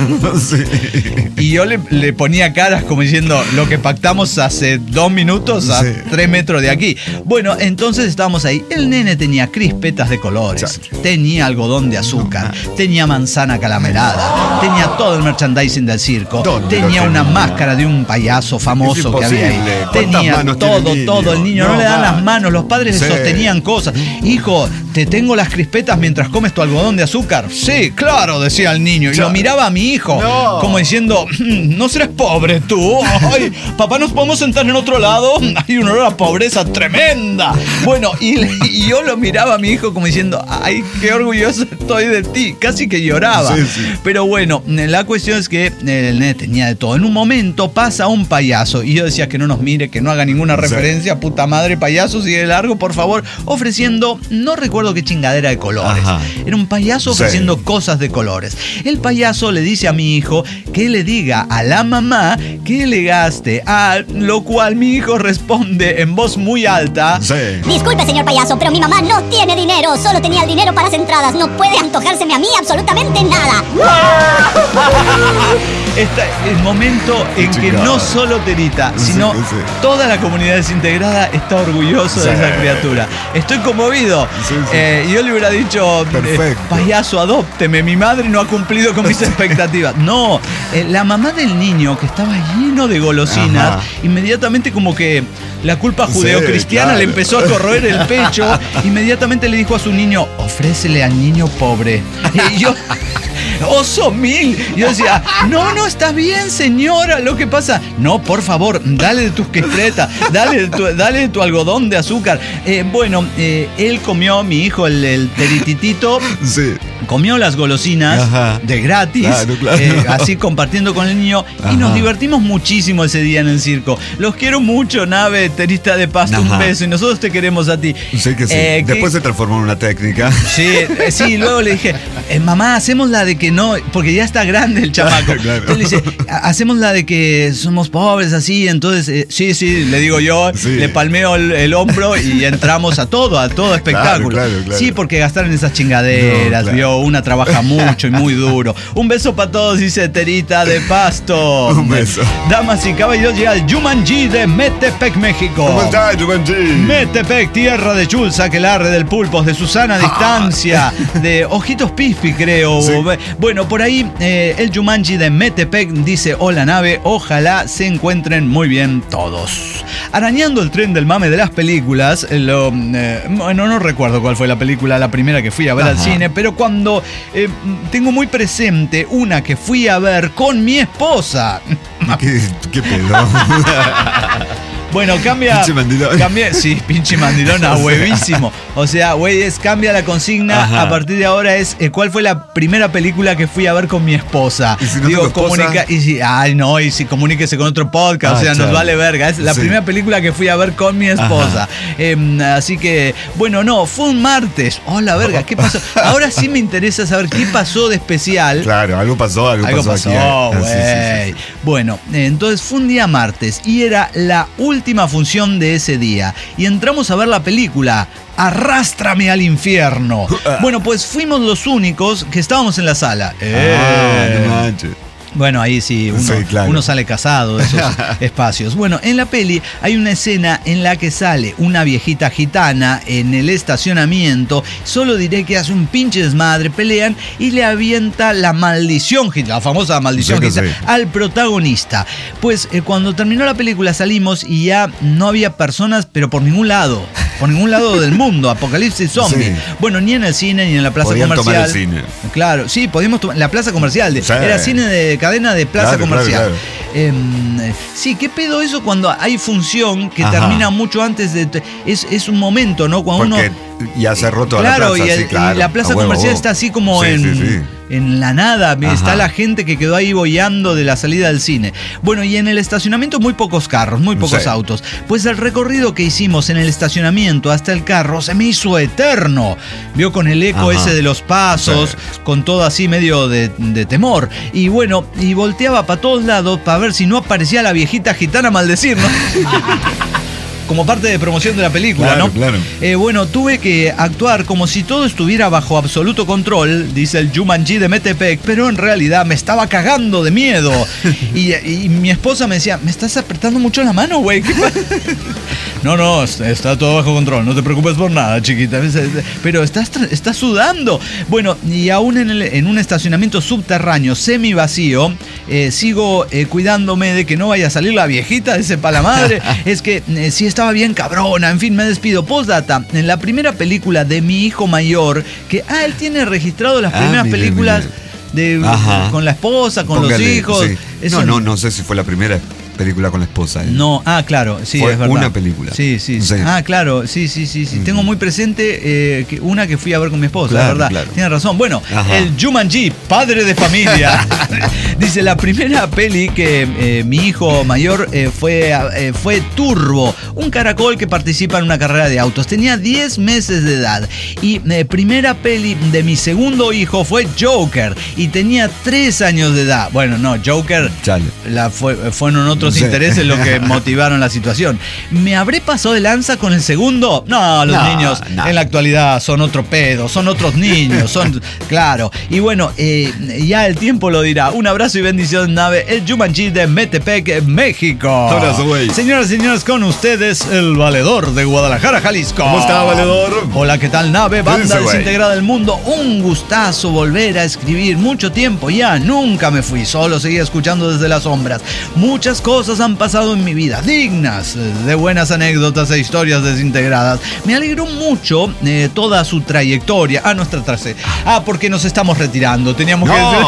Sí. Y yo le, le ponía caras como diciendo, lo que pactamos hace dos minutos a Sí. tres metros de aquí. Bueno, entonces estábamos ahí. El nene tenía crispetas de colores, tenía algodón de azúcar, tenía manzana caramelada, tenía todo el merchandising del circo, ¿Dónde tenía lo una tenía? máscara de un payaso famoso Es que había ahí. imposible. ¿Cuántas Tenía manos tiene todo, el niño? todo. El niño no, No, le dan va. las manos, los padres Sí. le sostenían cosas. Hijo, ¿te tengo las crispetas mientras comes tu algodón de azúcar? Sí, claro, decía el niño. Y lo miraba a mi hijo, No. como diciendo, no serás pobre tú. Ay, papá, ¿nos podemos sentar en otro lado? Hay un olor a pobreza tremenda. Bueno, y, y yo lo miraba a mi hijo como diciendo, ay, qué orgulloso estoy de ti. Casi que lloraba. Sí, sí. Pero bueno, la cuestión es que el nene tenía de todo. En un momento pasa un payaso y yo decía que no nos mire, que no haga ninguna Sí. referencia, puta madre, payaso, sigue largo, por favor, ofreciendo, no recuerdo qué chingadera de colores. Ajá. Era un payaso Sí. ofreciendo cosas de colores. El payaso le dice a mi hijo que le diga a la mamá que le gaste, a lo cual mi hijo responde en voz muy alta. Sí. Disculpe, señor payaso, pero mi mamá no tiene dinero. Solo tenía el dinero para las entradas. No puede antojárseme a mí absolutamente nada. Este es el momento en que Chica. no solo Terita, Sí, sino sí. toda la comunidad desintegrada está orgulloso de Sí. esa criatura. Estoy conmovido. Sí, sí. Eh, yo le hubiera dicho, eh, Perfecto. payaso, adópteme, mi madre no ha cumplido con mis expectativas. No, eh, la mamá del niño, que estaba lleno de golosinas, Ajá. inmediatamente como que la culpa Sí, judeocristiana claro. le empezó a corroer el pecho. Inmediatamente le dijo a su niño, ofrécele al niño pobre. Y yo... ¡Oso mil! Yo decía, no, no, está bien, señora, lo que pasa. No, por favor, dale de tus crispetas, dale, de tu, dale de tu algodón de azúcar. Eh, bueno, eh, él comió, mi hijo, el, el terititito, Sí. comió las golosinas Ajá. de gratis, Claro, claro. eh, así compartiendo con el niño, y Ajá. nos divertimos muchísimo ese día en el circo. Los quiero mucho, Nave, Terita de Pasto, Ajá. un beso, y nosotros te queremos a ti. Sí que sí. Eh, ¿qué- Después se transformó en una técnica. Sí, eh, sí, luego le dije, eh, mamá, hacemos la de que no, porque ya está grande el chamaco. Claro. Entonces le dice, "Ha- hacemos la de que somos pobres, así, entonces, eh, sí, sí, le digo yo, Sí. le palmeo el, el hombro y entramos a todo, a todo espectáculo. Claro, claro, claro. Sí, porque gastaron esas chingaderas, No, claro. vio, una trabaja mucho y muy duro. Un beso para todos, dice Terita de Pasto. Un beso. Damas y caballeros, llega el Jumanji de Metepec, México. ¿Cómo está, Jumanji? Metepec, tierra de Chulza, que larre del Pulpos, de Susana a Distancia, de Ojitos Pispi, creo. Sí. Bueno, por ahí eh, el Jumanji de Metepec dice, hola Nave, ojalá se encuentren muy bien todos. Arañando el tren del mame de las películas, eh, lo, eh, bueno, no recuerdo cuál fue la película, la primera que fui a ver al Ajá. cine, pero cuando eh, tengo muy presente una que fui a ver con mi esposa. ¿Qué, qué pedo? Bueno, cambia. Pinche mandilón. Cambia, sí, pinche mandilón a huevísimo. O sea, güey, es cambia la consigna. Ajá. A partir de ahora es eh, ¿cuál fue la primera película que fui a ver con mi esposa? ¿Y si no tengo esposa? comunica. Y si, ay, no, y si comuníquese con otro podcast. Ah, o sea, nos chale. vale verga. Es la Sí. primera película que fui a ver con mi esposa. Eh, así que, bueno, no, fue un martes. Oh, la verga, ¿qué pasó? Ahora sí me interesa saber qué pasó de especial. Claro, algo pasó, algo, Algo pasó, aquí. Ah, güey. sí, sí, sí, sí. Bueno, eh, entonces fue un día martes y era la última función de ese día. Y entramos a ver la película Arrástrame al infierno. Bueno, pues fuimos los únicos que estábamos en la sala. Ah, Eh. no manches. Bueno, ahí sí, uno, Sí, claro. uno sale casado de esos espacios. Bueno, en la peli hay una escena en la que sale una viejita gitana en el estacionamiento. Solo diré que hace un pinche desmadre, pelean y le avienta la maldición, la famosa maldición Sí que gitana, sí. al protagonista. Pues eh, cuando terminó la película salimos y ya no había personas, pero por ningún lado. Por ningún lado del mundo, apocalipsis zombie. Sí. Bueno, ni en el cine ni en la plaza Podían comercial. tomar el cine. Claro, sí, podíamos tomar la plaza comercial. De, Sí. Era cine de cadena de plaza Claro, comercial. claro, Eh, sí, ¿qué pedo eso cuando hay función que Ajá. termina mucho antes de. Es, es un momento, ¿no? Cuando Porque uno. ya cerró toda Claro, la plaza. y, el- sí, claro. y la plaza A huevo, comercial a huevo. está así como Sí, en, sí, sí. en la nada. Ajá. Está la gente que quedó ahí boyando de la salida del cine. Bueno, y en el estacionamiento muy pocos carros, muy pocos Sí. autos. Pues el recorrido que hicimos en el estacionamiento hasta el carro se me hizo eterno. Vio con el eco Ajá. ese de los pasos, Sí. con todo así medio de, de temor. Y bueno, y volteaba para todos lados para ver si no aparecía la viejita gitana a maldecirnos. Como parte de promoción de la película, Claro, ¿no? claro. Eh, bueno, tuve que actuar como si todo estuviera bajo absoluto control, dice el Jumanji de Metepec, pero en realidad me estaba cagando de miedo. y, y mi esposa me decía, me estás apretando mucho la mano, güey. ¿Qué pasa? No, no, está todo bajo control, no te preocupes por nada, chiquita. Pero estás, estás sudando. Bueno, y aún en, el, en un estacionamiento subterráneo semi vacío, eh, sigo eh, cuidándome de que no vaya a salir la viejita de ese palamadre. Es que eh, sí estaba bien cabrona. En fin, me despido. Postdata, en la primera película de mi hijo mayor, que, ah, él tiene registrado las Ah, primeras mire, películas mire. de Ajá. con la esposa, con Póngale, los hijos. sí. Eso No, no, no sé si fue la primera película con la esposa. ¿eh? No, ah, claro, sí, Fue es verdad. una película. Sí, sí, sí. Sí. Ah, claro, sí, sí, sí, sí. Mm. Tengo muy presente eh, que una que fui a ver con mi esposa, Claro, la verdad. claro. Tiene razón. Bueno, Ajá. el Jumanji, padre de familia. Dice, la primera peli que eh, mi hijo mayor eh, fue, eh, fue Turbo, un caracol que participa en una carrera de autos. Tenía diez meses de edad. Y eh, primera peli de mi segundo hijo fue Joker y tenía tres años de edad. Bueno, no, Joker Chale. la fue, fueron otros Sí. intereses los que motivaron la situación. ¿Me habré pasado de lanza con el segundo? No, los No, niños no. en la actualidad son otro pedo, son otros niños, son. Claro. Y bueno, eh, ya el tiempo lo dirá. Un abrazo y bendición, nave. El Jumanji de Metepec, México. Abrazo, güey. Señoras y señores, con ustedes, el valedor de Guadalajara, Jalisco. ¿Cómo está, valedor? Hola, ¿qué tal, nave? Banda dice, güey? desintegrada del mundo. Un gustazo volver a escribir. Mucho tiempo ya, nunca me fui. Solo seguía escuchando desde las sombras. Muchas cosas han pasado en mi vida, dignas de buenas anécdotas e historias desintegradas. Me alegró mucho eh, toda su trayectoria. Ah, nuestra trase. Ah, porque nos estamos retirando. Teníamos que decir.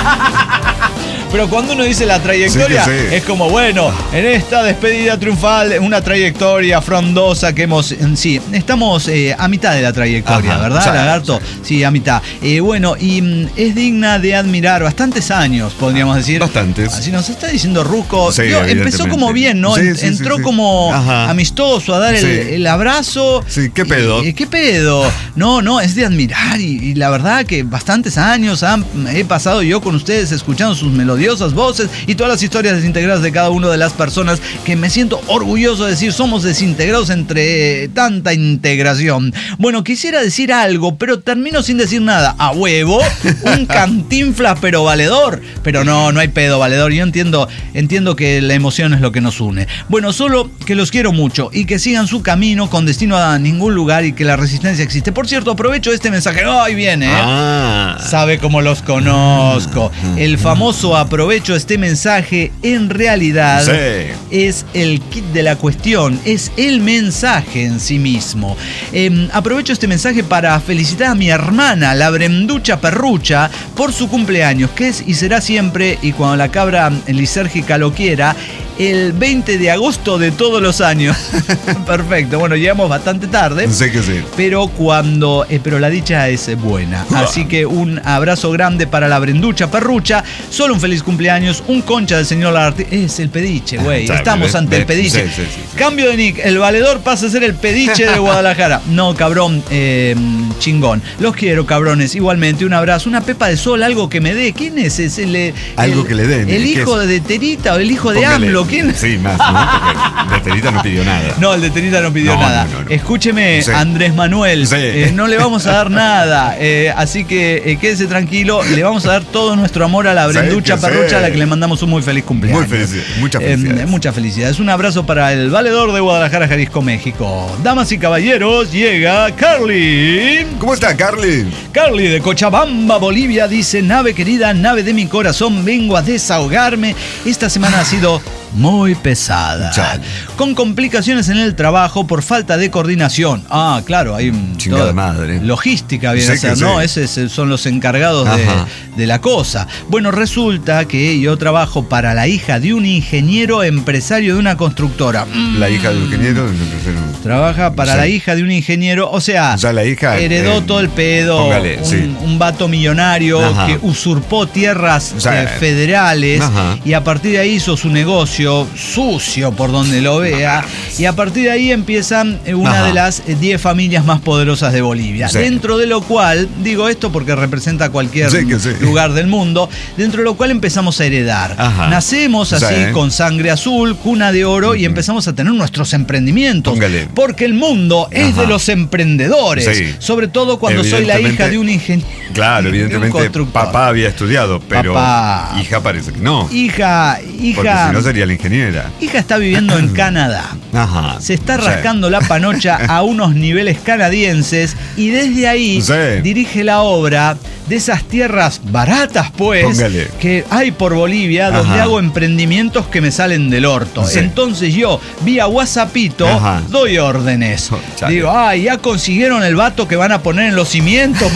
Pero cuando uno dice la trayectoria, Sí que sí. es como, bueno, en esta despedida triunfal, una trayectoria frondosa que hemos. Sí, estamos eh, a mitad de la trayectoria, Ajá, ¿verdad, sí, Lagarto? Sí, a mitad. Eh, bueno, y mm, es digna de admirar bastantes años, podríamos decir. Bastantes. Así nos está diciendo Ruco. Sí, Digo, empezó evidentemente. como bien, ¿no? Sí, En- sí, sí, Entró sí. como Ajá. amistoso a dar el, Sí. el abrazo. Sí, ¿qué pedo? Y- ¿Qué pedo? No, no, es de admirar. Y, y la verdad que bastantes años han, he pasado yo con ustedes escuchando sus melodiosas voces y todas las historias desintegradas de cada una de las personas, que me siento orgulloso de decir somos desintegrados entre tanta integración. Bueno, quisiera decir algo, pero termino sin decir nada. A huevo, un cantinflas pero valedor. Pero no, no hay pedo, valedor. Yo entiendo, entiendo que la emoción es lo que nos une. Bueno, solo que los quiero mucho y que sigan su camino con destino a ningún lugar y que la resistencia existe. Por cierto, aprovecho este mensaje. ¡Ay, viene! ¿eh? Ah. Sabe cómo los conozco. El famoso aprovecho este mensaje, en realidad Sí. es el kit de la cuestión, es el mensaje en sí mismo. Eh, aprovecho este mensaje para felicitar a mi hermana, la Brenducha Perrucha, por su cumpleaños, que es y será siempre, y cuando la cabra lisérgica lo quiera, el veinte de agosto de todos los años. Perfecto, bueno, llegamos bastante tarde. Sé que sí. Pero cuando. Eh, pero la dicha es buena. Así que un abrazo grande para la Brenducha Perrucha. Solo un feliz cumpleaños. Un concha del señor Lagarti. Es el pediche, güey. Sabe, Estamos ve, ante ve, el pediche. sí, sí, sí, sí. Cambio de nick. El valedor pasa a ser el pediche de Guadalajara. No, cabrón. Eh, chingón. Los quiero, cabrones. Igualmente, un abrazo. Una pepa de sol, algo que me dé. ¿Quién es ese? El, Algo el- que le den, El ¿qué hijo es? de Terita o el hijo de Póngale, AMLO. ¿quién? Sí, más, ¿no? Porque el de Terita no pidió nada. No, el de Terita no pidió No, nada. no, no, no. Escúcheme, Sí. Andrés Manuel, Sí. eh, no le vamos a dar nada. eh, así que eh, quédese tranquilo, le vamos a dar todo nuestro amor a la Sí, Brenducha que Parrucha, sí. a la que le mandamos un muy feliz cumpleaños. Muy feliz, muchas Eh, felicidades. muchas felicidades. Un abrazo para el valedor de Guadalajara, Jalisco, México. Damas y caballeros, llega Carly. ¿Cómo está, Carly? Carly de Cochabamba, Bolivia, dice: nave querida, nave de mi corazón, vengo a desahogarme. Esta semana ha sido muy pesada, Chale. con complicaciones en el trabajo por falta de coordinación. Ah, claro, hay un Chingada todo- madre. logística viene Sí a ser, que ¿no? sí. Esos son los encargados de, Ajá. de la cosa. Bueno, resulta que yo trabajo para la hija de un ingeniero empresario de una constructora. Mm. La hija del ingeniero. Trabaja para Sí. la hija de un ingeniero, o sea, O sea, la hija, heredó eh, todo el pedo, póngale, un, sí. un vato millonario Ajá. que usurpó tierras O sea, eh, federales ajá. y a partir de ahí hizo su negocio sucio por donde lo vea y a partir de ahí empiezan eh, una Ajá. de las diez familias más poderosas de Bolivia. Sí. Dentro de lo cual, digo esto porque representa cualquier Sí, que sí. lugar del mundo, dentro de lo cual empezamos a heredar. Ajá. Nacemos así Sí. con sangre azul, cuna de oro y empezamos a tener nuestros emprendimientos. Póngale. Porque el mundo es Ajá. de los emprendedores. Sí. Sobre todo cuando soy la Evidentemente- hija de un ingeniero. Claro, de un evidentemente constructor. papá había estudiado, pero Papá. hija parece que no. Hija, Porque hija. si no sería la ingeniera. Hija está viviendo en Canadá. Ajá. Se está Sí. rascando la panocha a unos niveles canadienses y desde ahí Sí. dirige la obra de esas tierras baratas, pues, Póngale. que hay por Bolivia, donde Ajá. hago emprendimientos que me salen del orto. Sí. Entonces yo, vía WhatsAppito, Ajá. doy órdenes. Oh, chale. Digo, ah, ya consiguieron el vato que van a poner en los cimientos.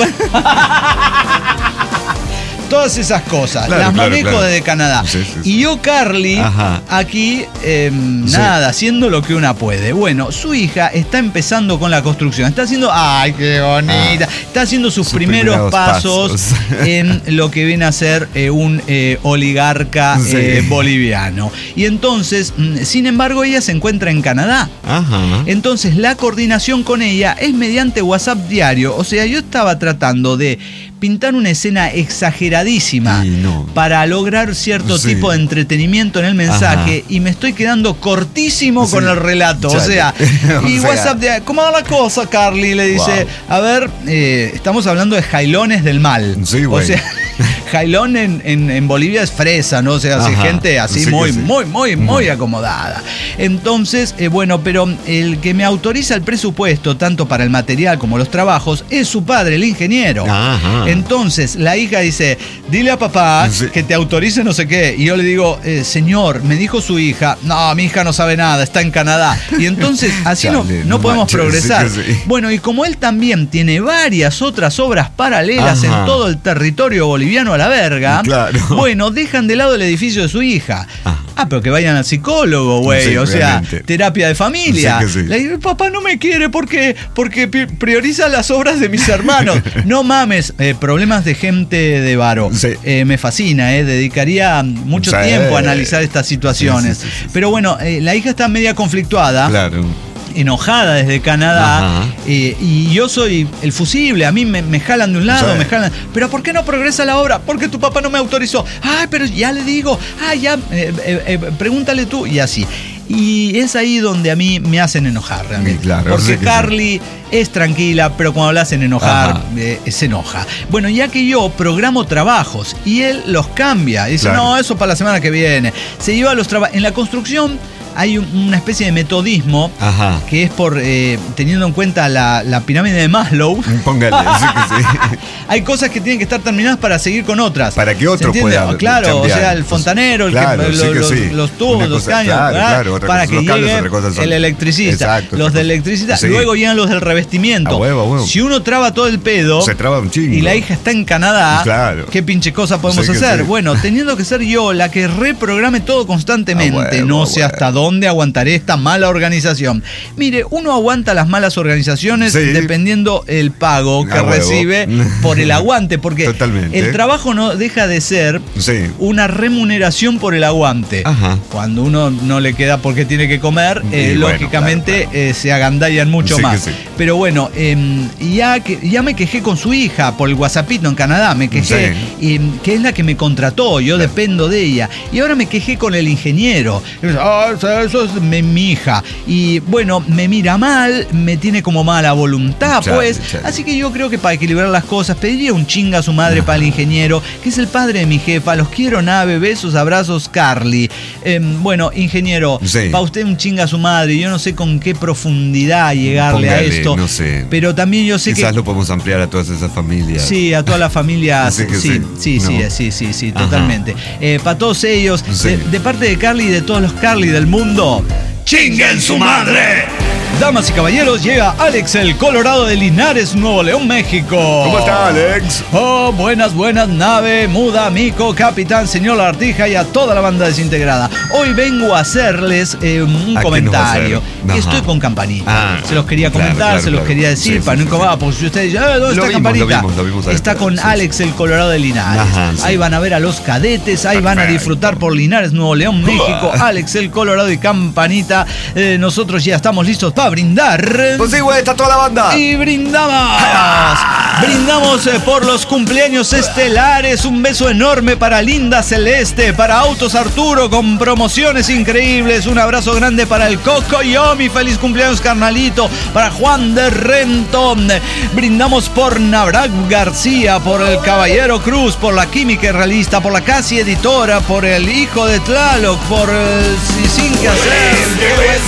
Todas esas cosas, Claro, las claro, manejo claro. desde Canadá. Sí, sí, sí. Y yo, Carly, Ajá. aquí, eh, Sí. nada, haciendo lo que una puede. Bueno, su hija está empezando con la construcción. Está haciendo, ¡ay, qué bonita! Ah. Está haciendo sus, Sus primeros, primeros pasos, pasos. en lo que viene a ser eh, un eh, oligarca Sí. eh, boliviano. Y entonces, mm, sin embargo, ella se encuentra en Canadá. Ajá. Entonces la coordinación con ella es mediante WhatsApp diario. O sea, yo estaba tratando de pintar una escena exageradísima Y no. para lograr cierto Sí. tipo de entretenimiento en el mensaje Ajá. y me estoy quedando cortísimo Sí. con el relato. O Chale. sea, O y sea. WhatsApp de, ¿cómo va la cosa, Carly? Le dice, a ver, eh, estamos hablando de jailones del mal. Sí, o güey. sea, jailón en, en, en Bolivia es fresa, ¿no? O sea, así, Ajá. gente así Sí que muy, sí. muy, muy, muy Ujú. acomodada. Entonces, eh, bueno, pero el que me autoriza el presupuesto, tanto para el material como los trabajos, es su padre, el ingeniero. Ajá. Entonces, la hija dice, dile a papá Sí. que te autorice no sé qué. Y yo le digo, eh, señor, me dijo su hija, no, mi hija no sabe nada, está en Canadá. Y entonces, así no, Chale, no no podemos manches, progresar. sí que sí. Bueno, y como él también tiene varias otras obras paralelas Ajá. en todo el territorio boliviano a la verga, Claro. bueno, dejan de lado el edificio de su hija. Ah. Ah, pero que vayan al psicólogo, güey. Sí, o sea, realmente. terapia de familia. Sí que sí. Le digo, papá no me quiere porque, porque pi- prioriza las obras de mis hermanos. No mames, eh, problemas de gente de varo. Sí. Eh, me fascina, eh, dedicaría mucho Sí. tiempo a analizar estas situaciones. Sí, sí, sí, sí. Pero bueno, eh, la hija está media conflictuada. Claro. Enojada desde Canadá. Ajá. eh, y yo soy el fusible, a mí me, me jalan de un lado, Sí. me jalan. Pero ¿por qué no progresa la obra? Porque tu papá no me autorizó. Ay, pero ya le digo, ah, ya, eh, eh, eh, pregúntale tú, y así. Y es ahí donde a mí me hacen enojar realmente. Sí, claro, Porque sí que sí. Carly es tranquila, pero cuando la hacen enojar, Ajá. eh, se enoja. Bueno, ya que yo programo trabajos y él los cambia, dice, Claro. no, eso para la semana que viene. Se lleva los trabajos. En la construcción hay un- una especie de metodismo Ajá. que es por eh, teniendo en cuenta la, la pirámide de Maslow. Póngale, sí que sí. Hay cosas que tienen que estar terminadas para seguir con otras. Para que otro ¿Se entiende? pueda Claro, cambiar. o sea, el fontanero, el Claro, que, sí lo- que los, sí. los tubos, Una los cosa- caños, claro, ¿verdad? claro, otra para cosa- que los cables, llegue otra cosa son- el electricista. Exacto, los otra del cosa. electricista, Sí. luego llegan los del revestimiento. A huevo, a huevo. Si uno traba todo el pedo Se traba un chingo. y la hija está en Canadá, Claro. ¿qué pinche cosa podemos Sí que hacer? sí. Bueno, teniendo que ser yo la que reprograme todo constantemente, A huevo, no a sé huevo. hasta dónde aguantaré esta mala organización. Mire, uno aguanta las malas organizaciones sí. dependiendo el pago que recibe por el aguante, porque Totalmente. el trabajo no deja de ser sí. una remuneración por el aguante. Ajá. Cuando uno no le queda porque tiene que comer, eh, bueno, lógicamente claro, claro. Eh, se agandallan mucho sí más. Sí. Pero bueno, eh, ya, que, ya me quejé con su hija por el WhatsAppito en Canadá, me quejé, sí. eh, que es la que me contrató, yo claro. dependo de ella. Y ahora me quejé con el ingeniero. Ah, eso es mi, mi hija. Y bueno, me mira mal, me tiene como mala voluntad, chale, pues. Chale. Así que yo creo que para equilibrar las cosas, pediría un chinga a su madre Ajá. para el ingeniero, que es el padre de mi jefa. Los quiero, nave, besos, abrazos, Carly. Eh, bueno, ingeniero, sí. para usted un chinga a su madre. Yo no sé con qué profundidad llegarle Póngale, a esto. No sé. Pero también yo sé Quizás que. Quizás lo podemos ampliar a todas esas familias. Sí, a todas las familias. Sí, sí, sí, no. sí, sí, sí, sí, totalmente. Eh, para todos ellos, sí. de, de parte de Carly y de todos los Carly del mundo, ¡chinguen su madre! Damas y caballeros, llega Alex, el Colorado de Linares, Nuevo León, México. ¿Cómo está, Alex? Oh, buenas, buenas, nave, muda, mico, capitán, señor Lagartija y a toda la banda desintegrada. Hoy vengo a hacerles eh, un ¿A comentario. Estoy con Campanita. Ah, se los quería comentar, claro, claro, se los claro. quería decir, sí, para sí, no incomodar, sí. porque si ustedes dicen, eh, ¿dónde lo está vimos, Campanita? Lo vimos, lo vimos está con sí, Alex, el Colorado de Linares. Ajá, sí. Ahí van a ver a los cadetes, ahí Perfecto. van a disfrutar por Linares, Nuevo León, México. Alex, el Colorado y Campanita. Eh, nosotros ya estamos listos para brindar. Pues sí, güey, está toda la banda. Y brindamos. Brindamos eh, por los cumpleaños estelares. Un beso enorme para Linda Celeste, para Autos Arturo con promociones increíbles. Un abrazo grande para el Coco Yomi. Feliz cumpleaños, carnalito. Para Juan de Renton. Brindamos por Navrac García, por el Caballero Cruz, por la Química Realista, por la Casi Editora, por el Hijo de Tlaloc, por el Sin Que Hacer.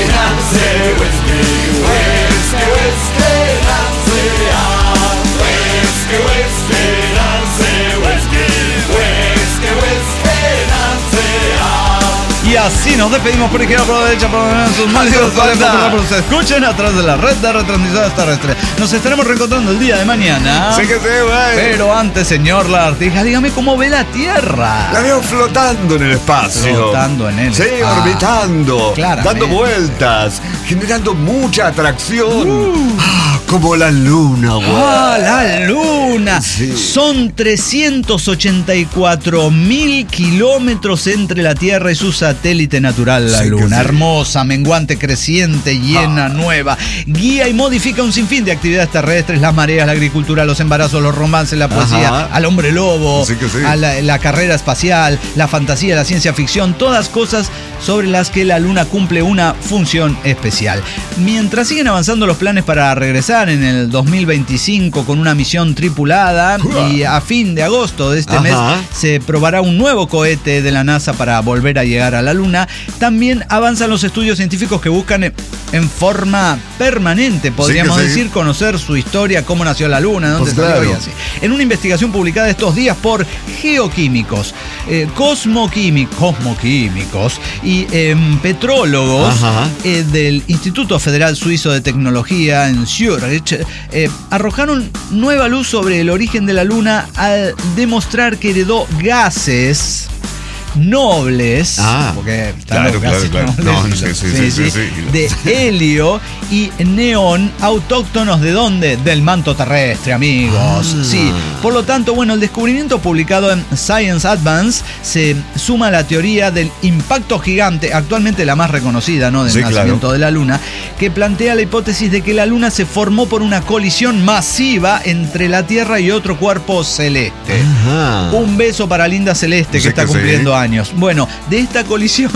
Y así nos despedimos por izquierda, por la derecha, por la sus manos, por se escuchen a través de la red de retransmisoras terrestres. Nos estaremos reencontrando el día de mañana. Sí que sí, güey. Pero antes, señor Lagartija, dígame cómo ve la Tierra. La veo flotando en el espacio. Flotando en el sí, espacio. Sí, orbitando, claramente. Dando vueltas, generando mucha atracción. Uh. Ah, como la luna, güey. Ah, la luna. Sí. Son trescientos ochenta y cuatro mil kilómetros entre la Tierra y su satélite natural, la sí, luna. Sí. Hermosa, menguante, creciente, llena, ah. nueva. Guía y modifica un sinfín de actividades terrestres, las mareas, la agricultura, los embarazos, los romances, la poesía, Ajá. al hombre lobo, sí sí. a la, la carrera espacial, la fantasía, la ciencia ficción, todas cosas sobre las que la luna cumple una función especial. Mientras siguen avanzando los planes para regresar en el dos mil veinticinco con una misión tripulada, uh. y a fin de agosto de este Ajá. mes se probará un nuevo cohete de la NASA para volver a llegar a la luna, también avanzan los estudios científicos que buscan en forma permanente, podríamos sí sí. decir, conocer su historia, cómo nació la luna, dónde pues salió claro. y así. En una investigación publicada estos días por geoquímicos, eh, cosmoquímicos, cosmoquímicos y eh, petrólogos eh, del Instituto Federal Suizo de Tecnología en Zurich, eh, arrojaron nueva luz sobre el origen de la luna al demostrar que heredó gases nobles, ah, porque claro, claro, claro. No, sí, sí, sí, sí, sí, de helio y neón autóctonos ¿de dónde? Del manto terrestre, amigos. Ah. Sí, por lo tanto, bueno, el descubrimiento publicado en Science Advance se suma a la teoría del impacto gigante, actualmente la más reconocida, ¿no? Del sí, nacimiento claro. de la luna, que plantea la hipótesis de que la luna se formó por una colisión masiva entre la Tierra y otro cuerpo celeste. Ajá. Un beso para Linda Celeste, que sí, está que cumpliendo sí. años. Bueno, de esta colisión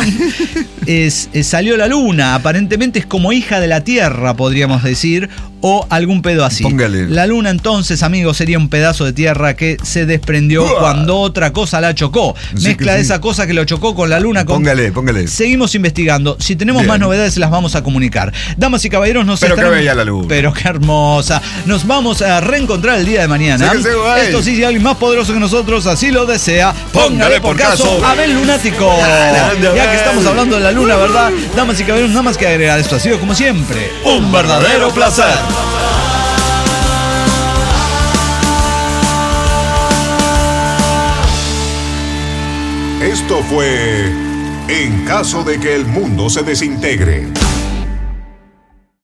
es, es, salió la luna. Aparentemente es como hija de la Tierra, podríamos decir, o algún pedo así. Póngale. La luna entonces, amigos, sería un pedazo de tierra que se desprendió uh. cuando otra cosa la chocó. Sí, Mezcla de sí. esa cosa que lo chocó con la luna. Con... Póngale, póngale. Seguimos investigando. Si tenemos Bien. más novedades, las vamos a comunicar. Damas y caballeros, nos Pero estarán... qué bella la luna. Pero qué hermosa. Nos vamos a reencontrar el día de mañana. Sí, sí, Esto sí, si alguien más poderoso que nosotros así lo desea, póngale por caso a Abel Lunático. Ya que estamos hablando de la luna, ¿verdad? Damas y caballeros, nada más que agregar. Esto ha sido, como siempre, un verdadero placer. Esto fue en caso de que el mundo se desintegre.